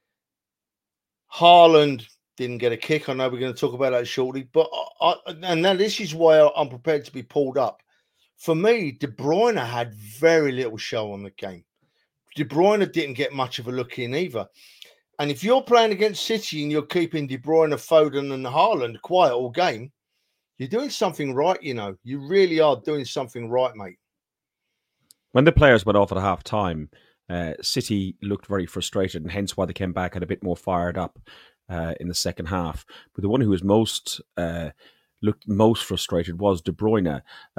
Haaland didn't get a kick. I know we're going to talk about that shortly. But now this is why I'm prepared to be pulled up. For me, De Bruyne had very little show on the game. De Bruyne didn't get much of a look in either. And if you're playing against City and you're keeping De Bruyne, Foden and Haaland quiet all game, you're doing something right, you know. You really are doing something right, mate. When the players went off at half-time, City looked very frustrated, and hence why they came back and a bit more fired up in the second half. But the one who was most looked most frustrated was De Bruyne.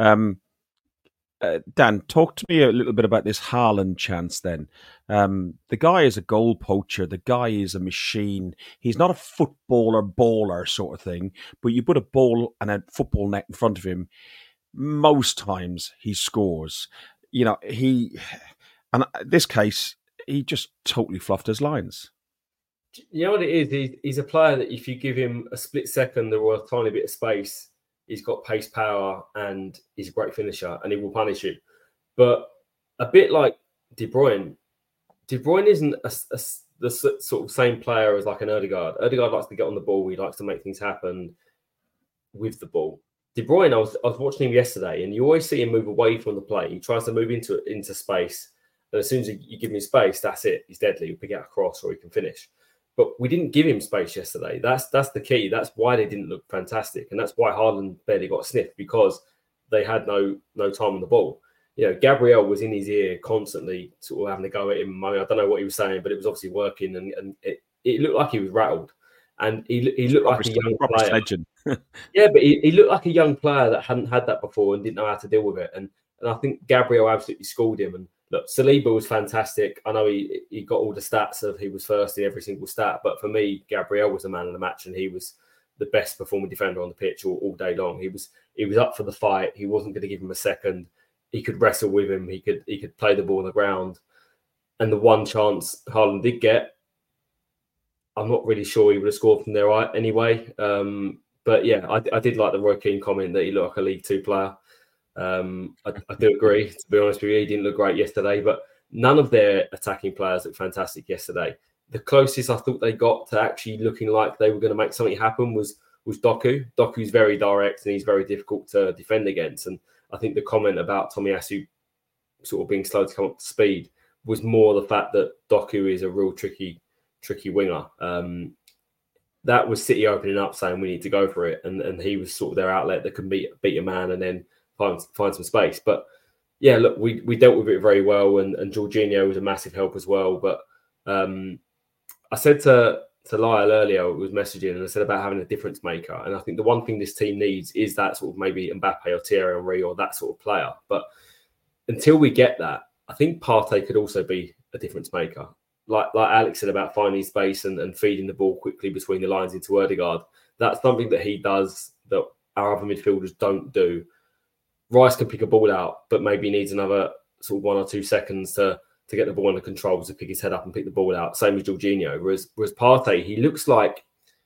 Dan, talk to me a little bit about this Haaland chance then. The guy is a goal poacher. The guy is a machine. He's not a footballer, baller sort of thing, but you put a ball and a football net in front of him, most times he scores. In this case, he just totally fluffed his lines. You know what it is? He's a player that if you give him a split second or a tiny bit of space, he's got pace, power, and he's a great finisher, and he will punish you. But a bit like De Bruyne isn't the sort of same player as like an Ødegaard. Ødegaard likes to get on the ball. He likes to make things happen with the ball. De Bruyne, I was watching him yesterday, and you always see him move away from the play. He tries to move into space, and as soon as you give him space, that's it. He's deadly. He'll pick out a cross or he can finish. But we didn't give him space yesterday. That's the key. That's why they didn't look fantastic. And that's why Haaland barely got sniffed, because they had no time on the ball. Gabriel was in his ear constantly, sort of having to go at him. I don't know what he was saying, but it was obviously working. And it looked like he was rattled. And he looked like a young player. Yeah, but he looked like a young player that hadn't had that before and didn't know how to deal with it. And I think Gabriel absolutely schooled him. And look, Saliba was fantastic. I know he got all the stats of he was first in every single stat, but for me, Gabriel was the man of the match, and he was the best performing defender on the pitch all day long. He was up for the fight. He wasn't going to give him a second. He could wrestle with him. He could play the ball on the ground. And the one chance Haaland did get, I'm not really sure he would have scored from there anyway. But yeah, I did like the Roy Keane comment that he looked like a League Two player. I do agree. To be honest with you, he didn't look great yesterday, but none of their attacking players looked fantastic yesterday. The closest I thought they got to actually looking like they were going to make something happen was Doku. Doku's very direct and he's very difficult to defend against. And I think the comment about Tomiyasu sort of being slow to come up to speed was more the fact that Doku is a real tricky winger. That was City opening up, saying we need to go for it, and he was sort of their outlet that can beat a man and then find some space. But yeah, look, we dealt with it very well, and Jorginho was a massive help as well. But I said to Lyle earlier, I was messaging, and I said about having a difference maker. And I think the one thing this team needs is that sort of maybe Mbappe or Thierry Henry or that sort of player. But until we get that, I think Partey could also be a difference maker. Like Alex said about finding space and feeding the ball quickly between the lines into Ødegaard. That's something that he does that our other midfielders don't do. Rice can pick a ball out, but maybe needs another sort of 1 or 2 seconds to get the ball under control, to pick his head up and pick the ball out. Same as Jorginho. Whereas Partey, he looks like,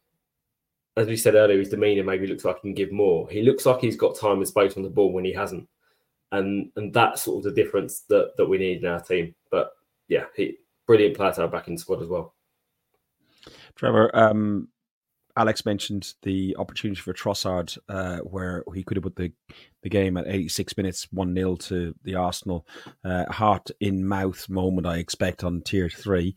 as we said earlier, his demeanour maybe looks like he can give more. He looks like he's got time and space on the ball when he hasn't. And that's sort of the difference that we need in our team. But yeah, brilliant player to have back in the squad as well. Trevor, Alex mentioned the opportunity for Trossard where he could have put the game at 86 minutes, 1-0 to the Arsenal. Heart-in-mouth moment, I expect, on Tier 3.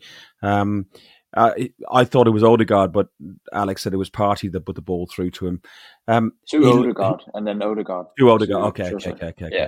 I thought it was Ødegaard, but Alex said it was Partey that put the ball through to him. To Ødegaard, and then Ødegaard. To Ødegaard, okay.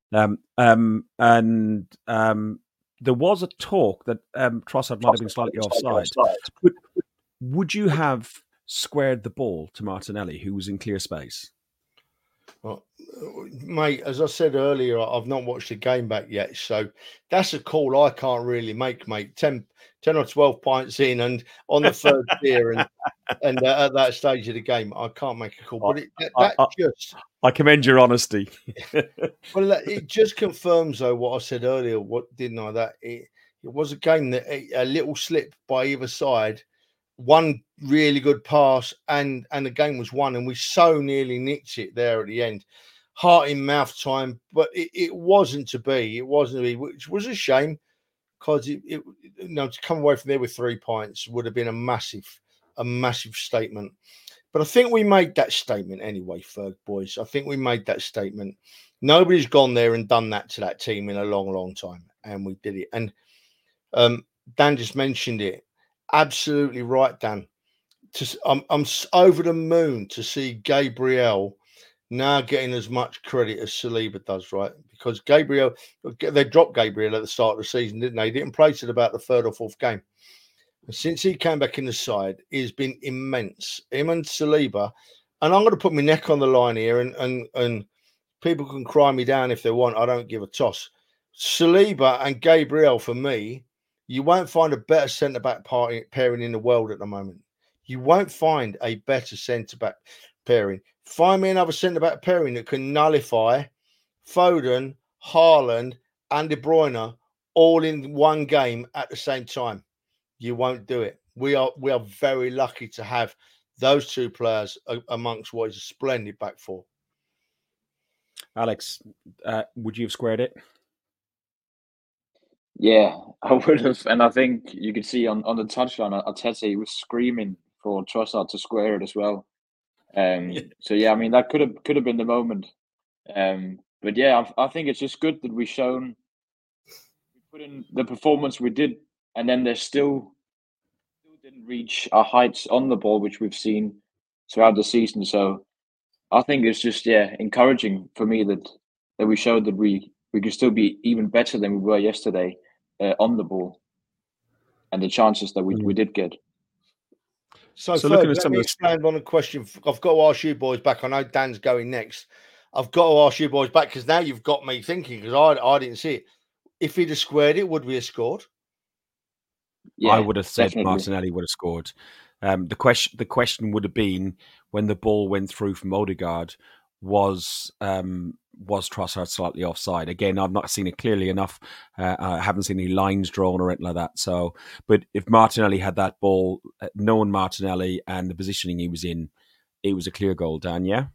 Yeah. There was a talk that Trossard might have been slightly offside. Would you have squared the ball to Martinelli, who was in clear space? Well, mate, as I said earlier, I've not watched the game back yet, so that's a call I can't really make, mate. 10 or 12 pints in and on the third tier, and at that stage of the game, I can't make a call. But I commend your honesty. Well, it just confirms, though, what I said earlier. What didn't I? That it was a game that a little slip by either side, one really good pass, and the game was won, and we so nearly nicked it there at the end. Heart in mouth time, but it wasn't to be. It wasn't to be, which was a shame, because to come away from there with 3 points would have been a massive statement. But I think we made that statement anyway, Ferg boys. I think we made that statement. Nobody's gone there and done that to that team in a long, long time, and we did it. And Dan just mentioned it. Absolutely right, Dan. I'm over the moon to see Gabriel now getting as much credit as Saliba does, right? Because they dropped Gabriel at the start of the season, didn't they? He didn't play till about the 3rd or 4th game. And since he came back in the side, he's been immense. Him and Saliba and I'm going to put my neck on the line here, and people can cry me down if they want. I don't give a toss. Saliba and Gabriel, for me, you won't find a better centre-back pairing in the world at the moment. You won't find a better centre-back pairing. Find me another centre-back pairing that can nullify Foden, Haaland, and De Bruyne all in one game at the same time. You won't do it. We are very lucky to have those two players amongst what is a splendid back four. Alex, would you have squared it? Yeah, I would have. And I think you could see on the touchline, Arteta was screaming for Trossard to square it as well. So yeah, I mean that could have been the moment. But yeah, I think it's just good that we put in the performance we did, and then there's still didn't reach our heights on the ball, which we've seen throughout the season. So I think it's just encouraging for me that we showed that we could still be even better than we were yesterday on the ball, and the chances that we did get. So Ferg, let me expand on a question. I've got to ask you boys back. I know Dan's going next. I've got to ask you boys back because now you've got me thinking, because I didn't see it. If he'd have squared it, would we have scored? Yeah, I would have said definitely. Martinelli would have scored. The question would have been, when the ball went through from Odegaard, was Trossard slightly offside? Again, I've not seen it clearly enough. I haven't seen any lines drawn or anything like that. So, but if Martinelli had that ball, knowing Martinelli and the positioning he was in, it was a clear goal. Dan, yeah?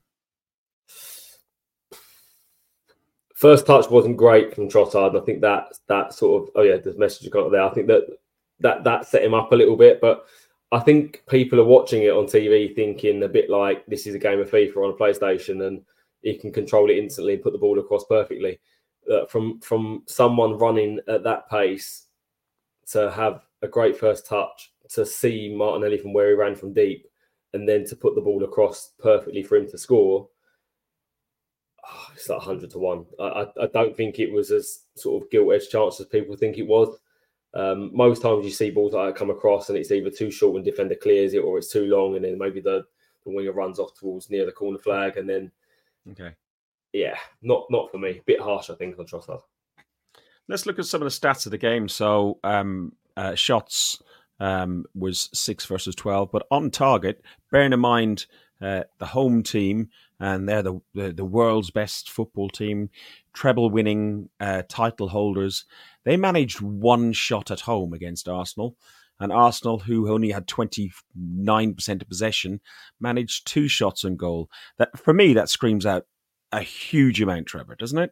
First touch wasn't great from Trossard. I think that sort of, the message you got there. I think that set him up a little bit, but I think people are watching it on TV thinking a bit like this is a game of FIFA on a PlayStation and he can control it instantly and put the ball across perfectly. From someone running at that pace to have a great first touch, to see Martinelli from where he ran from deep, and then to put the ball across perfectly for him to score, it's like 100 to 1. I don't think it was as sort of gilt-edged chance as people think it was. Most times you see balls like that come across and it's either too short and defender clears it, or it's too long and then maybe the winger runs off towards near the corner flag, and then not for me. A bit harsh, I think, on Trossard. Let's look at some of the stats of the game. So shots was 6 versus 12, but on target, bearing in mind the home team, and they're the world's best football team, treble winning title holders. They managed one shot at home against Arsenal, and Arsenal, who only had 29% of possession, managed 2 shots on goal. That, for me, that screams out a huge amount, Trevor, doesn't it?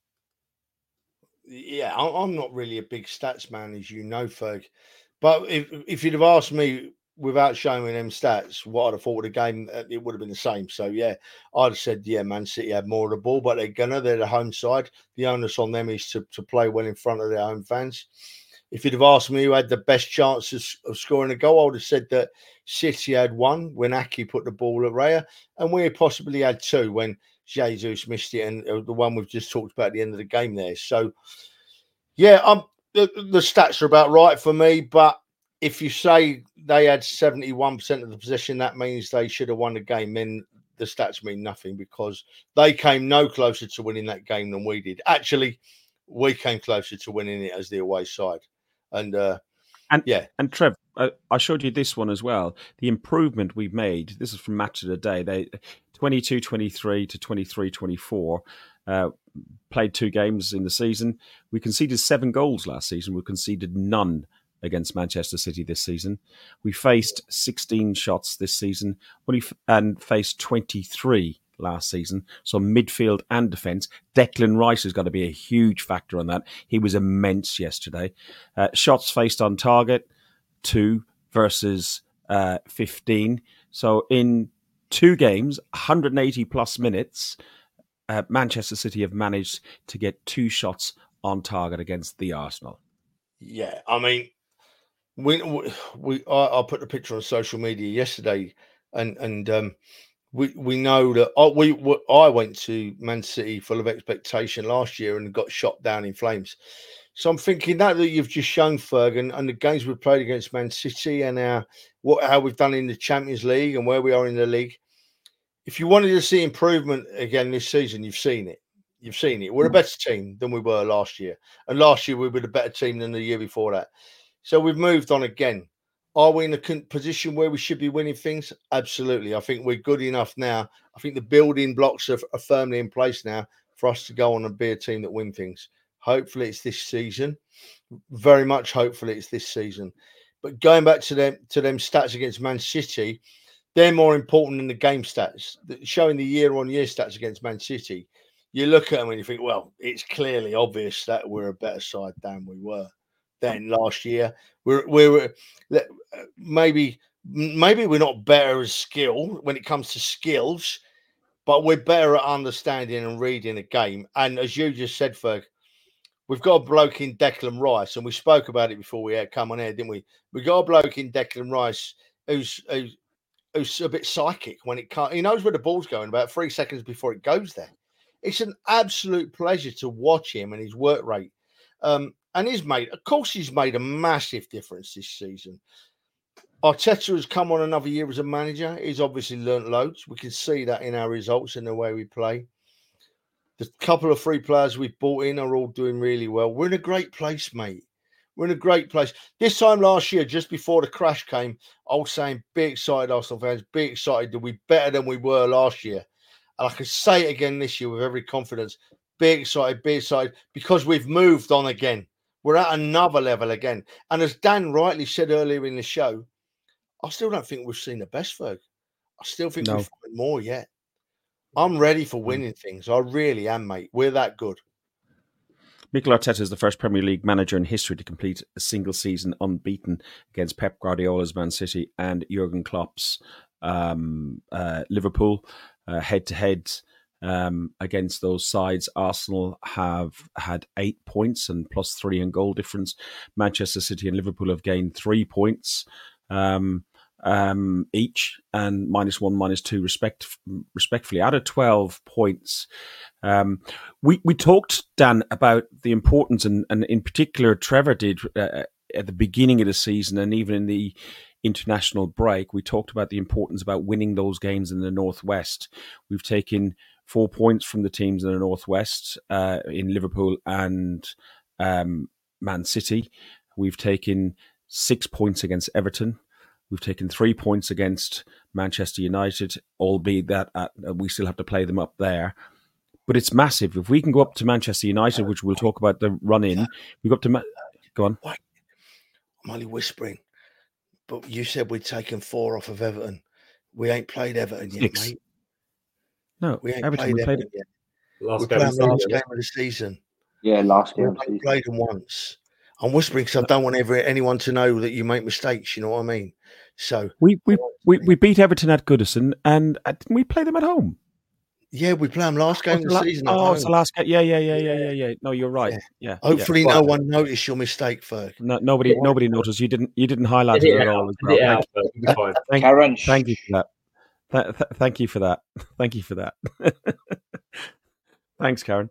Yeah, I'm not really a big stats man, as you know, Ferg. But if you'd have asked me without showing them stats what I'd have thought of the game, it would have been the same. So, yeah, I'd have said, Man City had more of the ball, but they're the home side. The onus on them is to play well in front of their home fans. If you'd have asked me who had the best chances of scoring a goal, I would have said that City had one when Aki put the ball at Raya, and we possibly had 2 when Jesus missed it, and the one we've just talked about at the end of the game there. So, yeah, the stats are about right for me, but if you say they had 71% of the possession, that means they should have won the game. Then the stats mean nothing, because they came no closer to winning that game than we did. Actually, we came closer to winning it as the away side. And Trev, I showed you this one as well. The improvement we've made. This is from Match of the Day. They 22-23 to 23-24. Played 2 games in the season. We conceded 7 goals last season. We conceded none against Manchester City this season. We faced 16 shots this season, and faced 23 last season. So midfield and defence. Declan Rice has got to be a huge factor on that. He was immense yesterday. Shots faced on target, 2 versus 15. So in 2 games, 180 plus minutes, Manchester City have managed to get 2 shots on target against the Arsenal. Yeah, I mean, I put the picture on social media yesterday, and we know that I went to Man City full of expectation last year and got shot down in flames. So I'm thinking that you've just shown, Ferg, and the games we've played against Man City, and how we've done in the Champions League and where we are in the league. if you wanted to see improvement again this season, you've seen it. You've seen it. We're a better team than we were last year. And last year we were a better team than the year before that. So we've moved on again. Are we in a position where we should be winning things? Absolutely. I think we're good enough now. I think the building blocks are firmly in place now for us to go on and be a team that win things. Hopefully it's this season. Very much hopefully it's this season. But going back to them stats against Man City, they're more important than the game stats. Showing the year-on-year stats against Man City, you look at them and you think, well, it's clearly obvious that we're a better side than we were then last year. We're maybe we're not better as skill when it comes to skills, but we're better at understanding and reading a game. And as you just said, Ferg, we've got a bloke in Declan Rice, and we spoke about it before we had come on air, didn't we? We got a bloke in Declan Rice who's a bit psychic when it can't. He knows where the ball's going about 3 seconds before it goes there. It's an absolute pleasure to watch him and his work rate. And he's made a massive difference this season. Arteta has come on another year as a manager. He's obviously learnt loads. We can see that in our results and the way we play. The couple of free players we've brought in are all doing really well. We're in a great place, mate. We're in a great place. This time last year, just before the crash came, I was saying, be excited, Arsenal fans, be excited that we're better than we were last year. And I can say it again this year with every confidence. Be excited, because we've moved on again. We're at another level again. And as Dan rightly said earlier in the show, I still don't think we've seen the best, Ferg. I still think we've found more yet. I'm ready for winning things. I really am, mate. We're that good. Mikel Arteta is the first Premier League manager in history to complete a single season unbeaten against Pep Guardiola's Man City and Jurgen Klopp's Liverpool head-to-head. Against those sides, Arsenal have had 8 points and +3 in goal difference. Manchester City and Liverpool have gained 3 points each, and -1, -2 respectively, out of 12 points. We talked, Dan, about the importance, and in particular, Trevor did at the beginning of the season, and even in the international break, we talked about the importance about winning those games in the Northwest. We've taken 4 points from the teams in the Northwest in Liverpool and Man City. We've taken 6 points against Everton. We've taken 3 points against Manchester United, albeit that we still have to play them up there. But it's massive. If we can go up to Manchester United, which we'll talk about the run-in, we go up to... Go on. Wait. I'm only whispering. But you said we'd taken 4 off of Everton. We ain't played Everton yet, 6. mate. No, we ain't Everton, played Everton yet. Last game of the season. Yeah, last game of the We've season. played them once. I'm whispering because I don't want anyone to know that you make mistakes. You know what I mean? So we beat Everton at Goodison, and didn't we play them at home? Yeah, we play them last game of the season. It's the last game. Yeah. No, you're right. Yeah. Hopefully, no one noticed your mistake, Ferg. No, nobody noticed. You didn't highlight it at all. Karen, thank you for that. Thank you for that. Thank you for that. Thanks, Karen.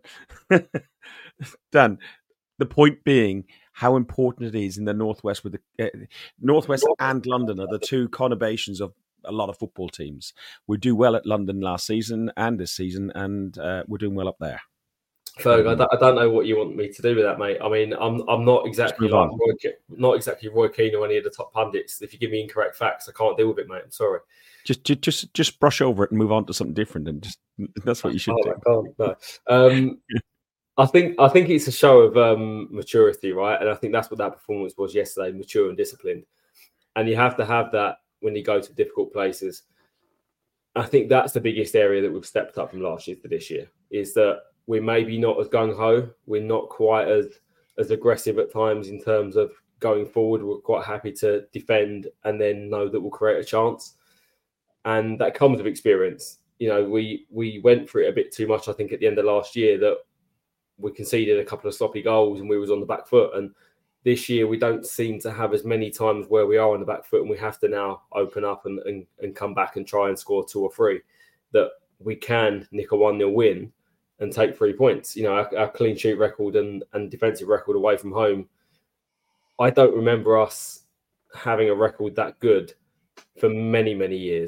Dan, the point being how important it is in the Northwest, with the Northwest and London are the two conurbations of a lot of football teams. We do well at London last season and this season, and we're doing well up there. Ferg, I don't know what you want me to do with that, mate. I mean, I'm not exactly like Roy Keane or any of the top pundits. If you give me incorrect facts, I can't deal with it, mate. I'm sorry. Just brush over it and move on to something different, and that's what you should do. No. I think it's a show of maturity, right? And I think that's what that performance was yesterday: mature and disciplined. And you have to have that when you go to difficult places. I think that's the biggest area that we've stepped up from last year to this year, is that we're maybe not as gung-ho. We're not quite as aggressive at times in terms of going forward. We're quite happy to defend and then know that we'll create a chance. And that comes with experience. You know, we went for it a bit too much, I think, at the end of last year, that we conceded a couple of sloppy goals and we was on the back foot. And this year we don't seem to have as many times where we are on the back foot and we have to now open up and come back and try and score 2 or 3, that we can nick a 1-0 win and take 3 points. You know, our clean sheet record and defensive record away from home, I don't remember us having a record that good for many, many years.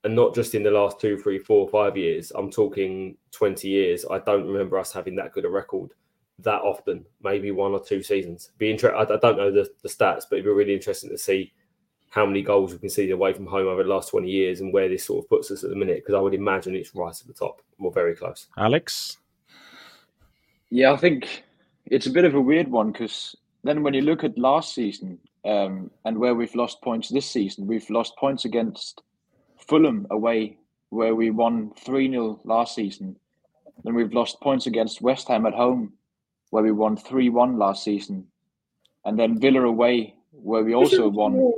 and not just in the last 2, 3, 4, 5 years. I'm talking 20 years. I don't remember us having that good a record that often. Maybe 1 or 2 seasons. I don't know the stats, but it'd be really interesting to see how many goals we can see away from home over the last 20 years and where this sort of puts us at the minute. Because I would imagine it's right at the top. We're very close. Alex? Yeah, I think it's a bit of a weird one because then when you look at last season and where we've lost points this season, we've lost points against Fulham away, where we won 3-0 last season. Then we've lost points against West Ham at home, where we won 3-1 last season. And then Villa away, where we also won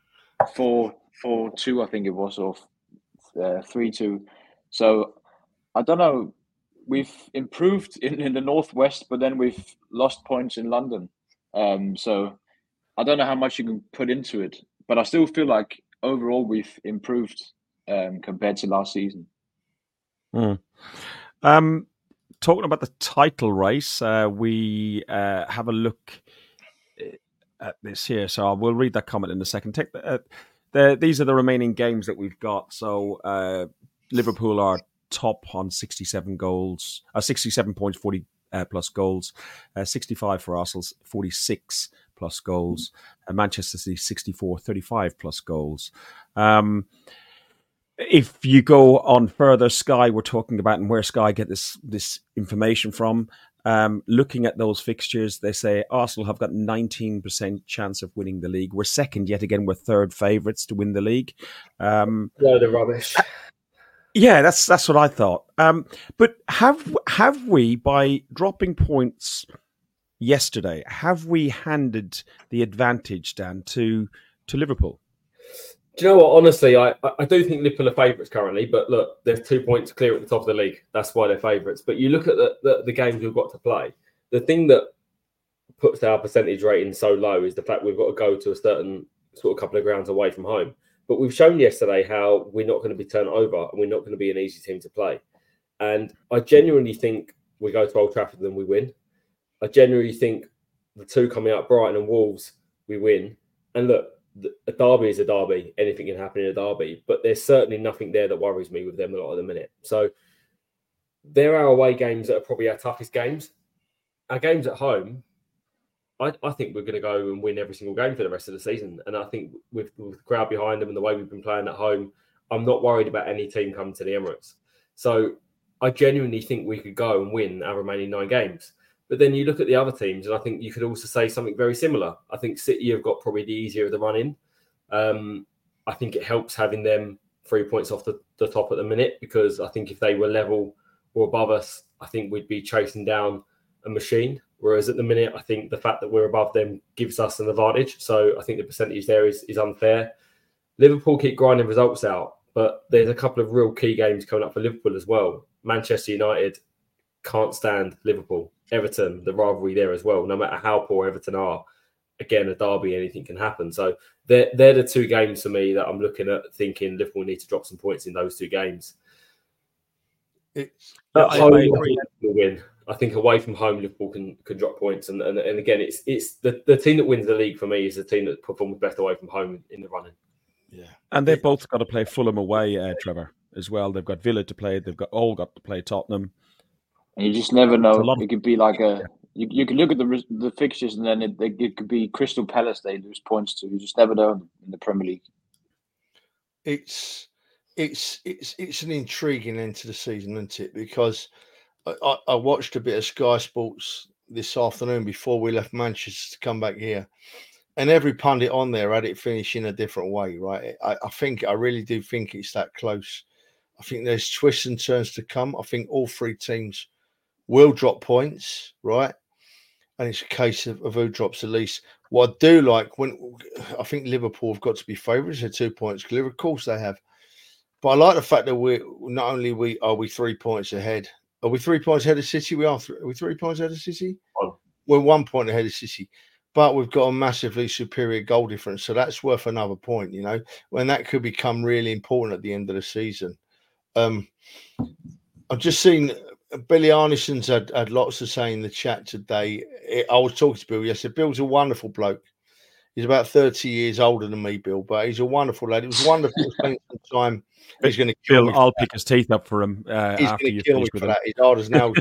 4-2, I think it was, or 3-2. So I don't know. We've improved in the Northwest, but then we've lost points in London. So I don't know how much you can put into it, but I still feel like overall we've improved compared to last season. Talking about the title race, we have a look at this here. So I will read that comment in a second. These are the remaining games that we've got. So Liverpool are top on 67 goals, 67 points, 40 plus goals, 65 for Arsenal, 46 plus goals, and Manchester City 64, 35 plus goals. If you go on further, Sky, we're talking about, and where Sky get this information from, looking at those fixtures, they say Arsenal have got 19% chance of winning the league. We're second yet again. We're third favourites to win the league. No, the rubbish. Yeah, that's what I thought. But have we, by dropping points yesterday, have we handed the advantage, Dan, to Liverpool? Do you know what? Honestly, I do think Liverpool are favourites currently, but look, there's 2 points clear at the top of the league. That's why they're favourites. But you look at the games we've got to play. The thing that puts our percentage rating so low is the fact we've got to go to a certain sort of couple of grounds away from home. But we've shown yesterday how we're not going to be turned over and we're not going to be an easy team to play. And I genuinely think we go to Old Trafford and we win. I genuinely think the two coming out, Brighton and Wolves, we win. And look, a derby is a derby. Anything can happen in a derby. But there's certainly nothing there that worries me with them a lot of the minute. So there are away games that are probably our toughest games. Our games at home, I think we're going to go and win every single game for the rest of the season. And I think with the crowd behind them and the way we've been playing at home, I'm not worried about any team coming to the Emirates. So I genuinely think we could go and win our remaining 9 games. But then you look at the other teams, and I think you could also say something very similar. I think City have got probably the easier of the run-in. I think it helps having them 3 points off the top at the minute, because I think if they were level or above us, I think we'd be chasing down a machine. Whereas at the minute, I think the fact that we're above them gives us an advantage. So I think the percentage there is unfair. Liverpool keep grinding results out, but there's a couple of real key games coming up for Liverpool as well. Manchester United can't stand Liverpool. Everton, the rivalry there as well. No matter how poor Everton are, again, a derby, anything can happen. So they're the 2 games for me that I'm looking at thinking Liverpool need to drop some points in those 2 games. I win. I think away from home, Liverpool can drop points, and again, it's the team that wins the league for me is the team that performs best away from home in the running. Yeah, and they've both got to play Fulham away, Trevor, as well. They've got Villa to play. They've all got to play Tottenham. And you just never know. It could be like you can look at the fixtures, and then it could be Crystal Palace they lose points to. You just never know in the Premier League. It's an intriguing end to the season, isn't it? Because I watched a bit of Sky Sports this afternoon before we left Manchester to come back here, and every pundit on there had it finishing a different way, right? I really do think it's that close. I think there's twists and turns to come. I think all 3 teams will drop points, right? And it's a case of who drops the least. What I do like, I think Liverpool have got to be favourites at 2 points. Of course they have. But I like the fact that we 3 points ahead. Are we 3 points ahead of City? Are we 3 points ahead of City? We're 1 point ahead of City. But we've got a massively superior goal difference. So that's worth another point, when that could become really important at the end of the season. I've just seen Billy Arnison's had lots to say in the chat today. I was talking to Bill yesterday. Bill's a wonderful bloke. He's about 30 years older than me, Bill, but he's a wonderful lad. It was wonderful to spend some time. He's going to kill me. I'll pick his teeth up for him he's after going you to kill finish me with for him. that. He's hard as nails.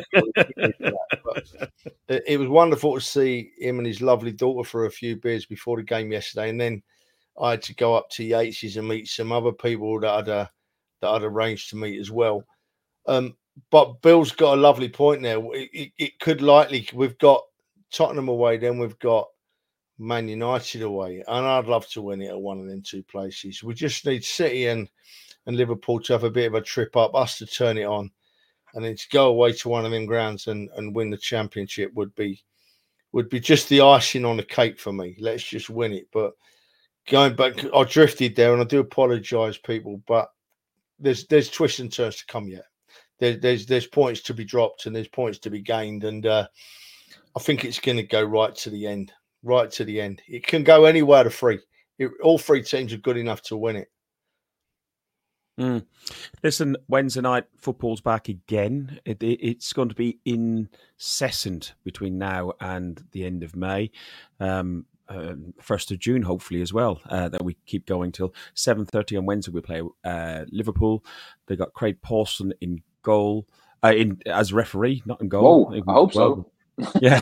But it was wonderful to see him and his lovely daughter for a few beers before the game yesterday, and then I had to go up to Yates's and meet some other people that I'd arranged to meet as well. But Bill's got a lovely point there. It could likely, we've got Tottenham away, then we've got Man United away, and I'd love to win it at one of them two places. We just need City and Liverpool to have a bit of a trip up, us to turn it on, and then to go away to one of them grounds and win the championship would be just the icing on the cake for me. Let's just win it. But going back, I drifted there, and I do apologise, people, but there's twists and turns to come yet. There's points to be dropped and there's points to be gained, and I think it's going to go right to the end. Right to the end. It can go anywhere to three. All three teams are good enough to win it. Listen, Wednesday night football's back again. It's going to be incessant between now and the end of May. 1st of June, hopefully, as well, that we keep going till 7:30 on Wednesday. We play Liverpool. They got Craig Pawson in goal, as referee, not in goal. Whoa, I hope so. Yeah.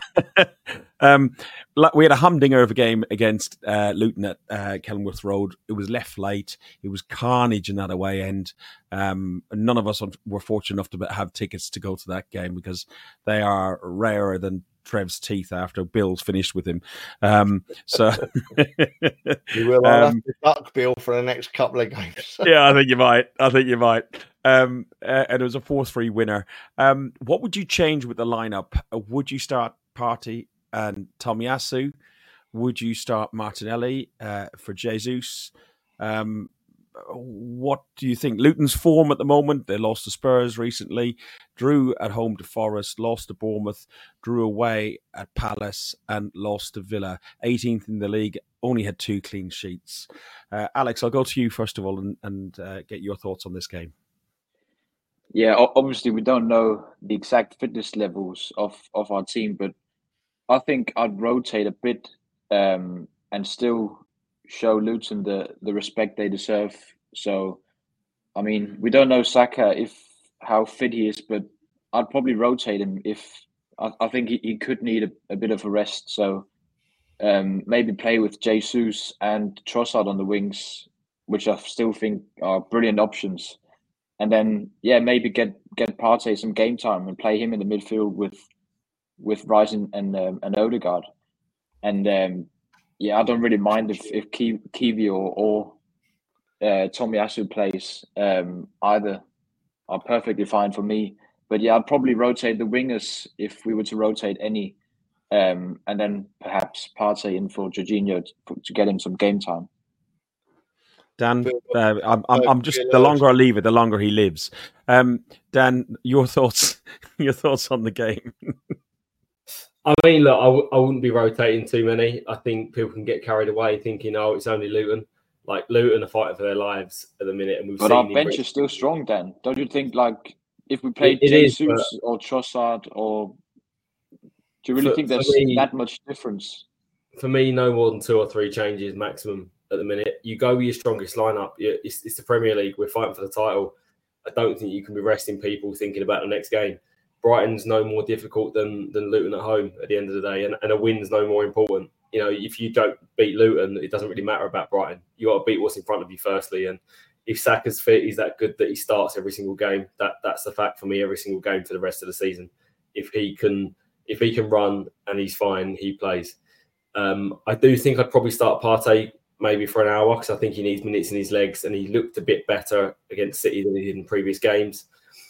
We had a humdinger of a game against Luton at Kenilworth Road. It was left late. It was carnage in that away end. None of us were fortunate enough to have tickets to go to that game because they are rarer than Trev's teeth after Bill's finished with him. So you will have to duck Bill for the next couple of games. Yeah, I think you might. And it was a 4-3 winner. What would you change with the lineup? Would you start Partey and Tomiyasu? Would you start Martinelli for Jesus? What do you think? Luton's form at the moment, they lost to Spurs recently, drew at home to Forest, lost to Bournemouth, drew away at Palace and lost to Villa. 18th in the league, only had 2 clean sheets. Alex, I'll go to you first of all and get your thoughts on this game. Yeah, obviously we don't know the exact fitness levels of our team, but I think I'd rotate a bit and still show Luton the respect they deserve. So, I mean, we don't know Saka how fit he is, but I'd probably rotate him if I think he could need a bit of a rest. So maybe play with Jesus and Trossard on the wings, which I still think are brilliant options. And then maybe get Partey some game time and play him in the midfield with Rice and Odegaard. And I don't really mind if Kiwi or Tomiyasu plays. Either are perfectly fine for me. But I'd probably rotate the wingers if we were to rotate any, and then perhaps Partey in for Jorginho to get him some game time. Dan, I'm just the longer I leave it, the longer he lives. Dan, your thoughts on the game? I mean, look, I wouldn't be rotating too many. I think people can get carried away thinking, oh, it's only Luton. Like, Luton are fighting for their lives at the minute. And but our bench is still strong, Dan. Don't you think, like, if we played Jesus or Trossard, or do you really think there's that much difference? For me, no more than 2 or 3 changes maximum at the minute. You go with your strongest lineup. It's the Premier League. We're fighting for the title. I don't think you can be resting people thinking about the next game. Brighton's no more difficult than Luton at home at the end of the day, and a win's no more important. You know, if you don't beat Luton, it doesn't really matter about Brighton. You got to beat what's in front of you firstly. And if Saka's fit, he's that good that he starts every single game. That's the fact for me. Every single game for the rest of the season. If he can run and he's fine, he plays. I do think I'd probably start Partey maybe for an hour because I think he needs minutes in his legs, and he looked a bit better against City than he did in previous games.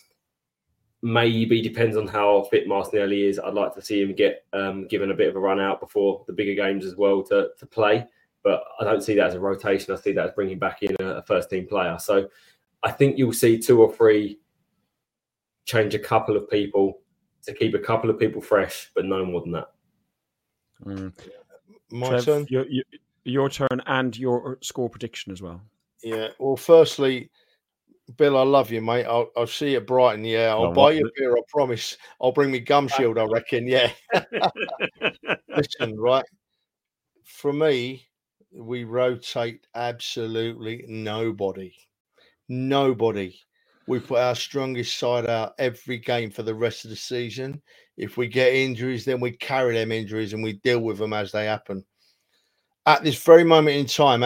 Maybe depends on how fit Martinelli is. I'd like to see him get given a bit of a run out before the bigger games as well to play. But I don't see that as a rotation. I see that as bringing back in a first team player. So I think you'll see 2 or 3 change a couple of people to keep a couple of people fresh, but no more than that. My turn. Your turn and your score prediction as well. Yeah. Well, firstly, Bill, I love you, mate. I'll see you at Brighton. Yeah, I'll buy you a beer. I promise. I'll bring me gum shield. I reckon. Yeah. Listen, right. For me, we rotate absolutely nobody. Nobody. We put our strongest side out every game for the rest of the season. If we get injuries, then we carry them injuries and we deal with them as they happen. At this very moment in time,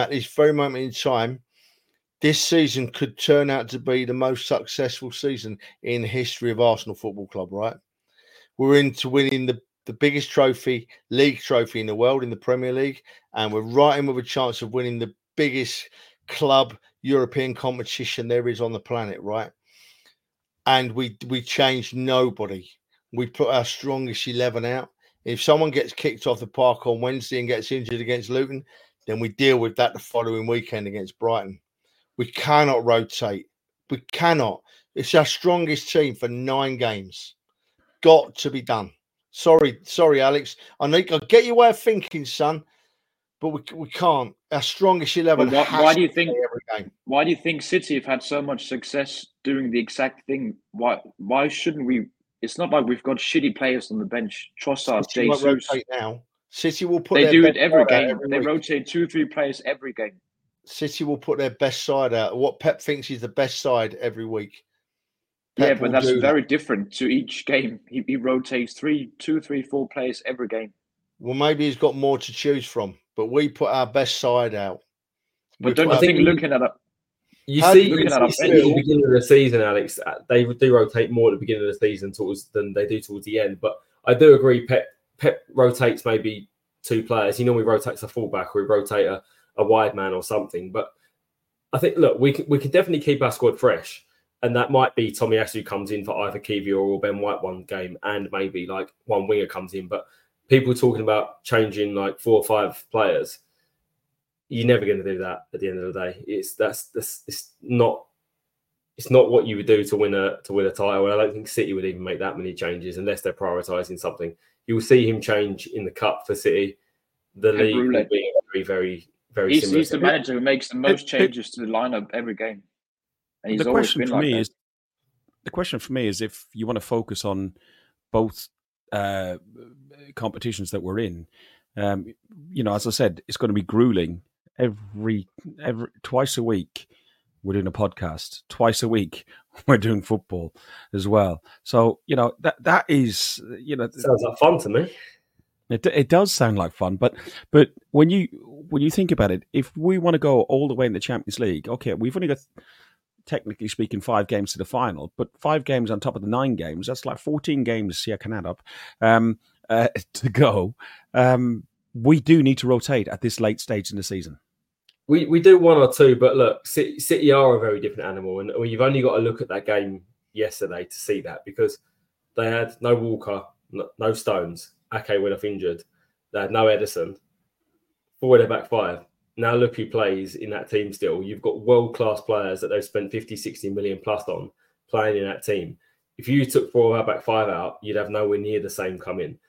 this season could turn out to be the most successful season in the history of Arsenal Football Club, right? We're into winning the biggest league trophy in the world in the Premier League, and we're right in with a chance of winning the biggest club European competition there is on the planet, right? And we changed nobody. We put our strongest 11 out. If someone gets kicked off the park on Wednesday and gets injured against Luton, then we deal with that the following weekend against Brighton. We cannot rotate. We cannot. It's our strongest team for 9 games. Got to be done. Sorry, Alex. I get your way of thinking, son, but we can't. Our strongest 11. Why do you think? Every game. Why do you think City have had so much success doing the exact thing? Why shouldn't we? It's not like we've got shitty players on the bench. Trossard, Jesus. Rotate now. City will put. They do it every game. They rotate 2-3 players every game. City will put their best side out. What Pep thinks is the best side every week. Yeah, but that's very different to each game. He rotates 2, 3, 4 players every game. Well, maybe he's got more to choose from, but we put our best side out. But don't you think looking at it? You see at the beginning of the season, Alex, they do rotate more at the beginning of the season than they do towards the end. But I do agree, Pep rotates maybe 2 players. He normally rotates a fullback or he rotate a wide man or something. But I think, look, we can definitely keep our squad fresh. And that might be Tomiyasu comes in for either Kiwior or Ben White one game, and maybe like one winger comes in. But people talking about changing like 4 or 5 players, you're never going to do that at the end of the day. It's not what you would do to win a title. And I don't think City would even make that many changes unless they're prioritising something. You'll see him change in the cup for City. The league will be very, very, very similar. He's the manager who makes the most changes to the lineup every game. And he's the question for me is the question for me is if you want to focus on both competitions that we're in. As I said, it's going to be grueling. Every twice a week we're doing a podcast. Twice a week we're doing football as well. So that is sounds like fun to me. It does sound like fun, but when you think about it, if we want to go all the way in the Champions League, okay, we've only got, technically speaking, 5 games to the final, but 5 games on top of the 9 games, that's like 14 games. I can add up to go. We do need to rotate at this late stage in the season. We do 1 or 2, but look, City are a very different animal, and you've only got to look at that game yesterday to see that, because they had no Walker, no Stones. Ake went off injured. They had no Edison. Forward their back 5. Now look who plays in that team still. You've got world-class players that they've spent 50, 60 million plus on playing in that team. If you took 4 of our back 5 out, you'd have nowhere near the same come in.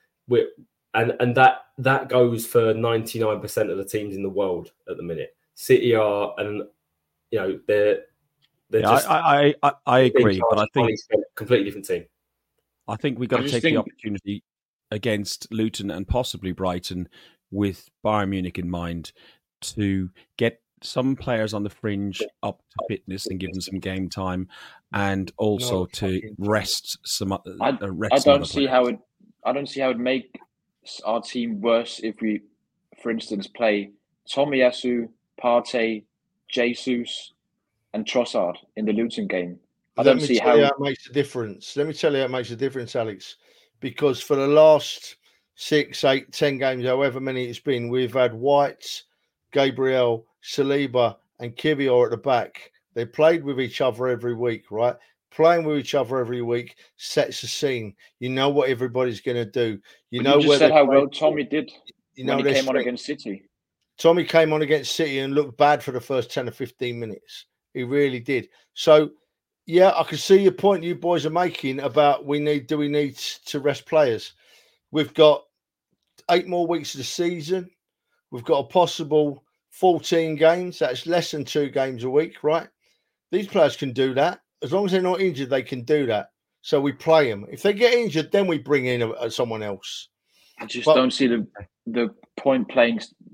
And that goes for 99% of the teams in the world at the minute. City are, and they're just. I agree, but I think a completely different team. I think we've got to take the opportunity against Luton and possibly Brighton with Bayern Munich in mind to get some players on the fringe up to fitness and give them some game time, and also to rest some. I don't see how it make our team worse if we, for instance, play Tomiyasu, Partey, Jesus, and Trossard in the Luton game. Let me tell you how it makes a difference. Let me tell you how it makes a difference, Alex. Because for the last 6, 8, 10 games, however many it's been, we've had White, Gabriel, Saliba, and Kiwior at the back. They played with each other every week, right? Playing with each other every week sets a scene. You know what everybody's going to do. You just said how well Tommy did when he came on against City. Tommy came on against City and looked bad for the first 10 or 15 minutes. He really did. So, yeah, I can see your point you boys are making about do we need to rest players? We've got 8 more weeks of the season. We've got a possible 14 games. That's less than 2 games a week, right? These players can do that. As long as they're not injured, they can do that. So we play them. If they get injured, then we bring in someone else. I just don't see the point playing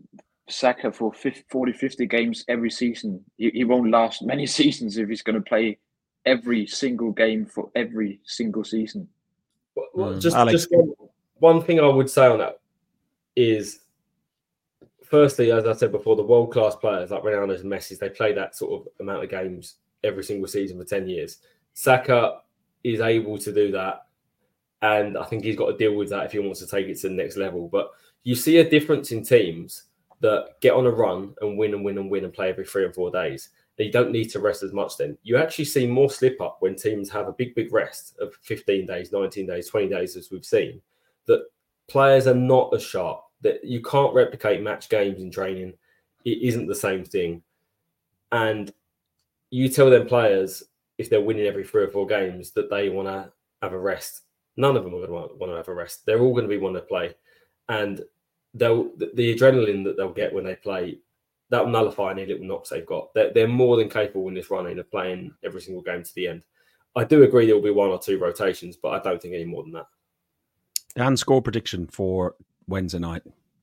Saka for 50 games every season. He won't last many seasons if he's going to play every single game for every single season. Well, just one thing I would say on that is, firstly, as I said before, the world-class players like Ronaldo and Messi, they play that sort of amount of games every single season for 10 years. Saka is able to do that, and I think he's got to deal with that if he wants to take it to the next level. But you see a difference in teams that get on a run and win and play every 3 or 4 days. You don't need to rest as much then. You actually see more slip up when teams have a big rest of 15 days, 19 days, 20 days, as we've seen, that players are not as sharp, that you can't replicate match games in training. It isn't the same thing. And you tell them players, if they're winning every 3 or 4 games, that they want to have a rest. None of them are going to want to have a rest. They're all going to be wanting to play. And the adrenaline that they'll get when they play, that'll nullify any little knocks they've got. They're more than capable in this running of playing every single game to the end. I do agree there will be 1 or 2 rotations, but I don't think any more than that. And score prediction for Wednesday night.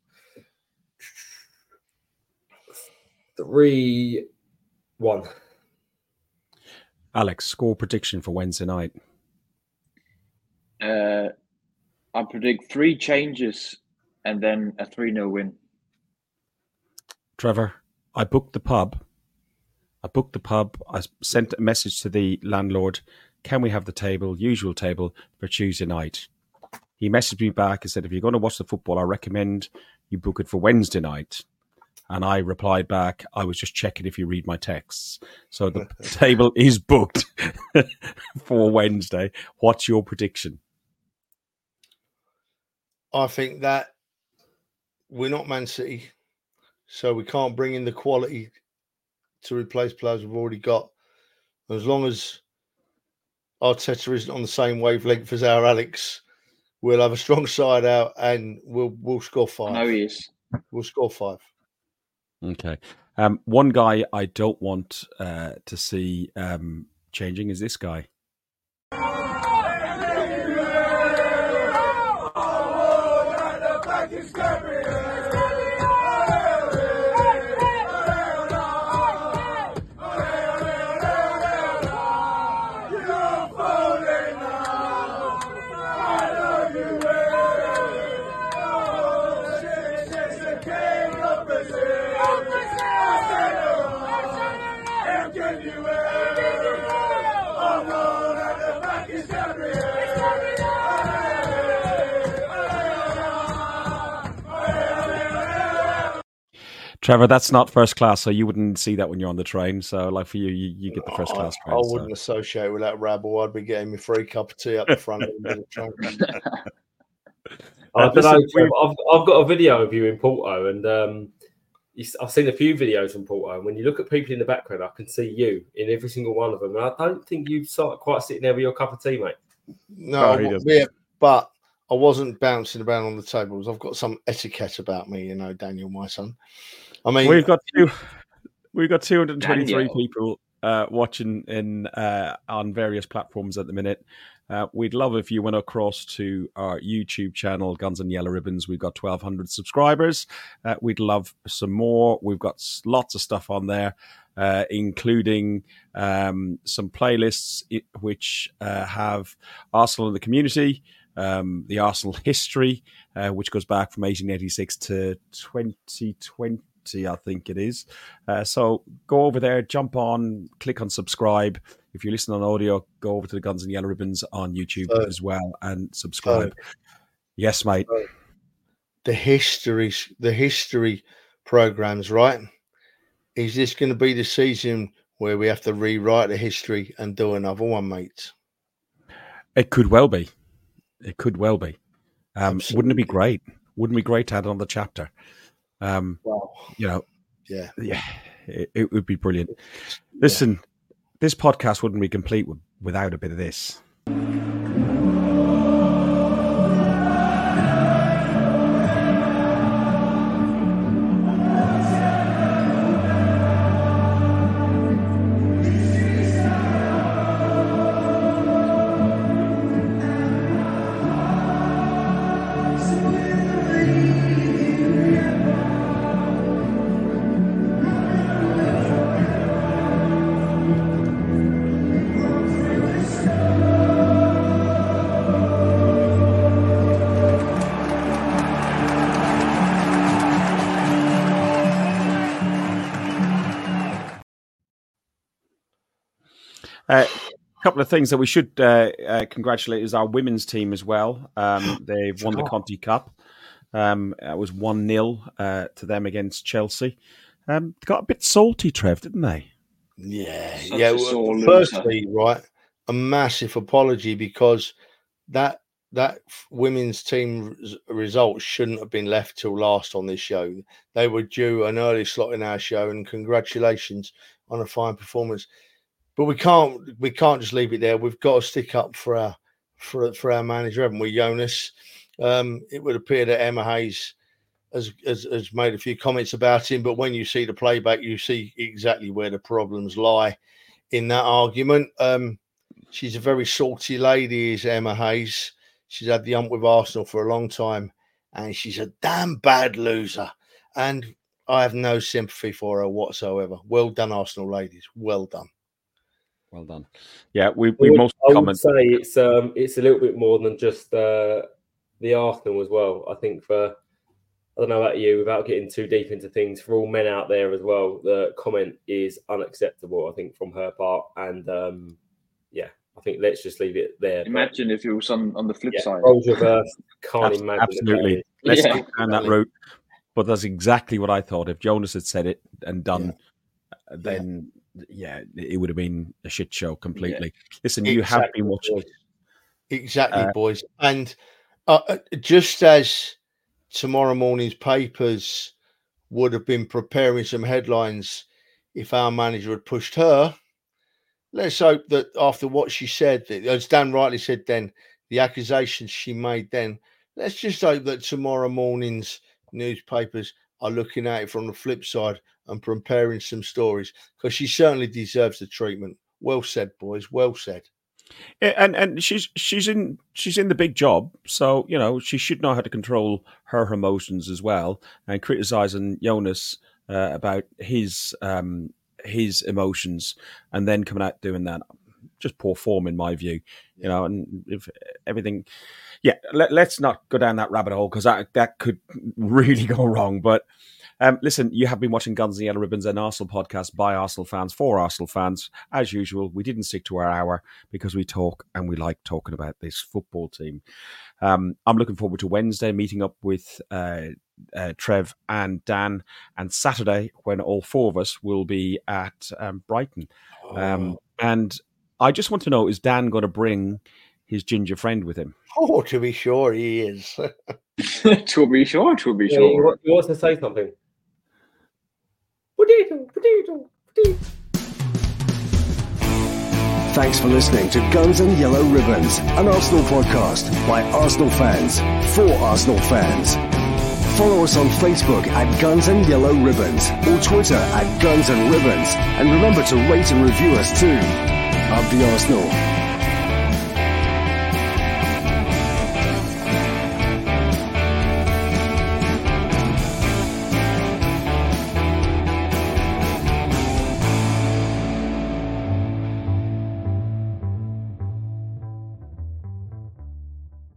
3-1. Alex, score prediction for Wednesday night. I predict 3 changes and then a 3-0 win. Trevor, I booked the pub. I sent a message to the landlord. Can we have the usual table for Tuesday night? He messaged me back and said, if you're going to watch the football, I recommend you book it for Wednesday night. And I replied back, I was just checking if you read my texts. So the table is booked for Wednesday. What's your prediction? I think that we're not Man City, so we can't bring in the quality to replace players we've already got. As long as Arteta isn't on the same wavelength as our Alex, we'll have a strong side out and we'll score 5. I know he is. We'll score 5. Okay. One guy I don't want to see changing is this guy. Trevor, that's not first class, so you wouldn't see that when you're on the train. So, like for you, you get the first class train. I wouldn't associate with that rabble. I'd be getting my free cup of tea up the front of the train. I don't know, Trevor, I've got a video of you in Porto, and I've seen a few videos from Porto. And when you look at people in the background, I can see you in every single one of them. And I don't think you quite sitting there with your cup of tea, mate. No, but I wasn't bouncing about on the tables. I've got some etiquette about me, Daniel, my son. I mean, we've got 223 people watching on various platforms at the minute. We'd love if you went across to our YouTube channel, Guns and Yellow Ribbons. We've got 1,200 subscribers. We'd love some more. We've got lots of stuff on there, including some playlists which have Arsenal in the community, the Arsenal history, which goes back from 1886 to 2020. I think it is. So go over there, jump on, click on subscribe. If you're listening on audio, go over to the Guns and Yellow Ribbons on YouTube as well and subscribe. Yes, mate. The history programs, right? Is this going to be the season where we have to rewrite the history and do another one, mate? It could well be. Wouldn't it be great? Wouldn't it be great to add another chapter? Wow. Yeah, it would be brilliant. Listen, this podcast wouldn't be complete without a bit of this. A couple of things that we should congratulate is our women's team as well. They've won the Conti Cup. It was 1-0 to them against Chelsea. They got a bit salty, Trev, didn't they? Yeah. Well, firstly, right, a massive apology, because that women's team result shouldn't have been left till last on this show. They were due an early slot in our show, and congratulations on a fine performance. But we can't just leave it there. We've got to stick up for our manager, haven't we, Jonas? It would appear that Emma Hayes has made a few comments about him, but when you see the playback, you see exactly where the problems lie in that argument. She's a very salty lady, is Emma Hayes. She's had the hump with Arsenal for a long time, and she's a damn bad loser. And I have no sympathy for her whatsoever. Well done, Arsenal ladies. Well done. Well done. Yeah, we most comment. I would say it's a little bit more than just the Arsenal as well. I think I don't know about you, without getting too deep into things, for all men out there as well, the comment is unacceptable, I think, from her part. And I think let's just leave it there. Imagine if it was on the flip side. Roles reversed. Can't imagine. Absolutely. Let's go down that route. But that's exactly what I thought. If Jonas had said it and done, then it would have been a shit show completely. Listen, you have been watching. Exactly, boys. And just as tomorrow morning's papers would have been preparing some headlines if our manager had pushed her, let's hope that after what she said, as Dan rightly said then, the accusations she made then, let's just hope that tomorrow morning's newspapers are looking at it from the flip side and preparing some stories, because she certainly deserves the treatment. Well said, boys. Well said. And she's in the big job, so she should know how to control her emotions as well. And criticizing Jonas about his emotions, and then coming out doing that, just poor form in my view. And if everything, let's not go down that rabbit hole, because that could really go wrong. But listen, you have been watching Guns and Yellow Ribbons, an Arsenal podcast by Arsenal fans for Arsenal fans. As usual, we didn't stick to our hour because we talk and we like talking about this football team. I'm looking forward to Wednesday, meeting up with Trev and Dan, and Saturday when all four of us will be at Brighton. And I just want to know, is Dan going to bring his ginger friend with him? Oh, to be sure he is. To be sure. He wants to say something. Thanks for listening to Guns and Yellow Ribbons, an Arsenal podcast by Arsenal fans for Arsenal fans. Follow us on Facebook at Guns and Yellow Ribbons, or Twitter at Guns and Ribbons, and remember to rate and review us too. Up the Arsenal.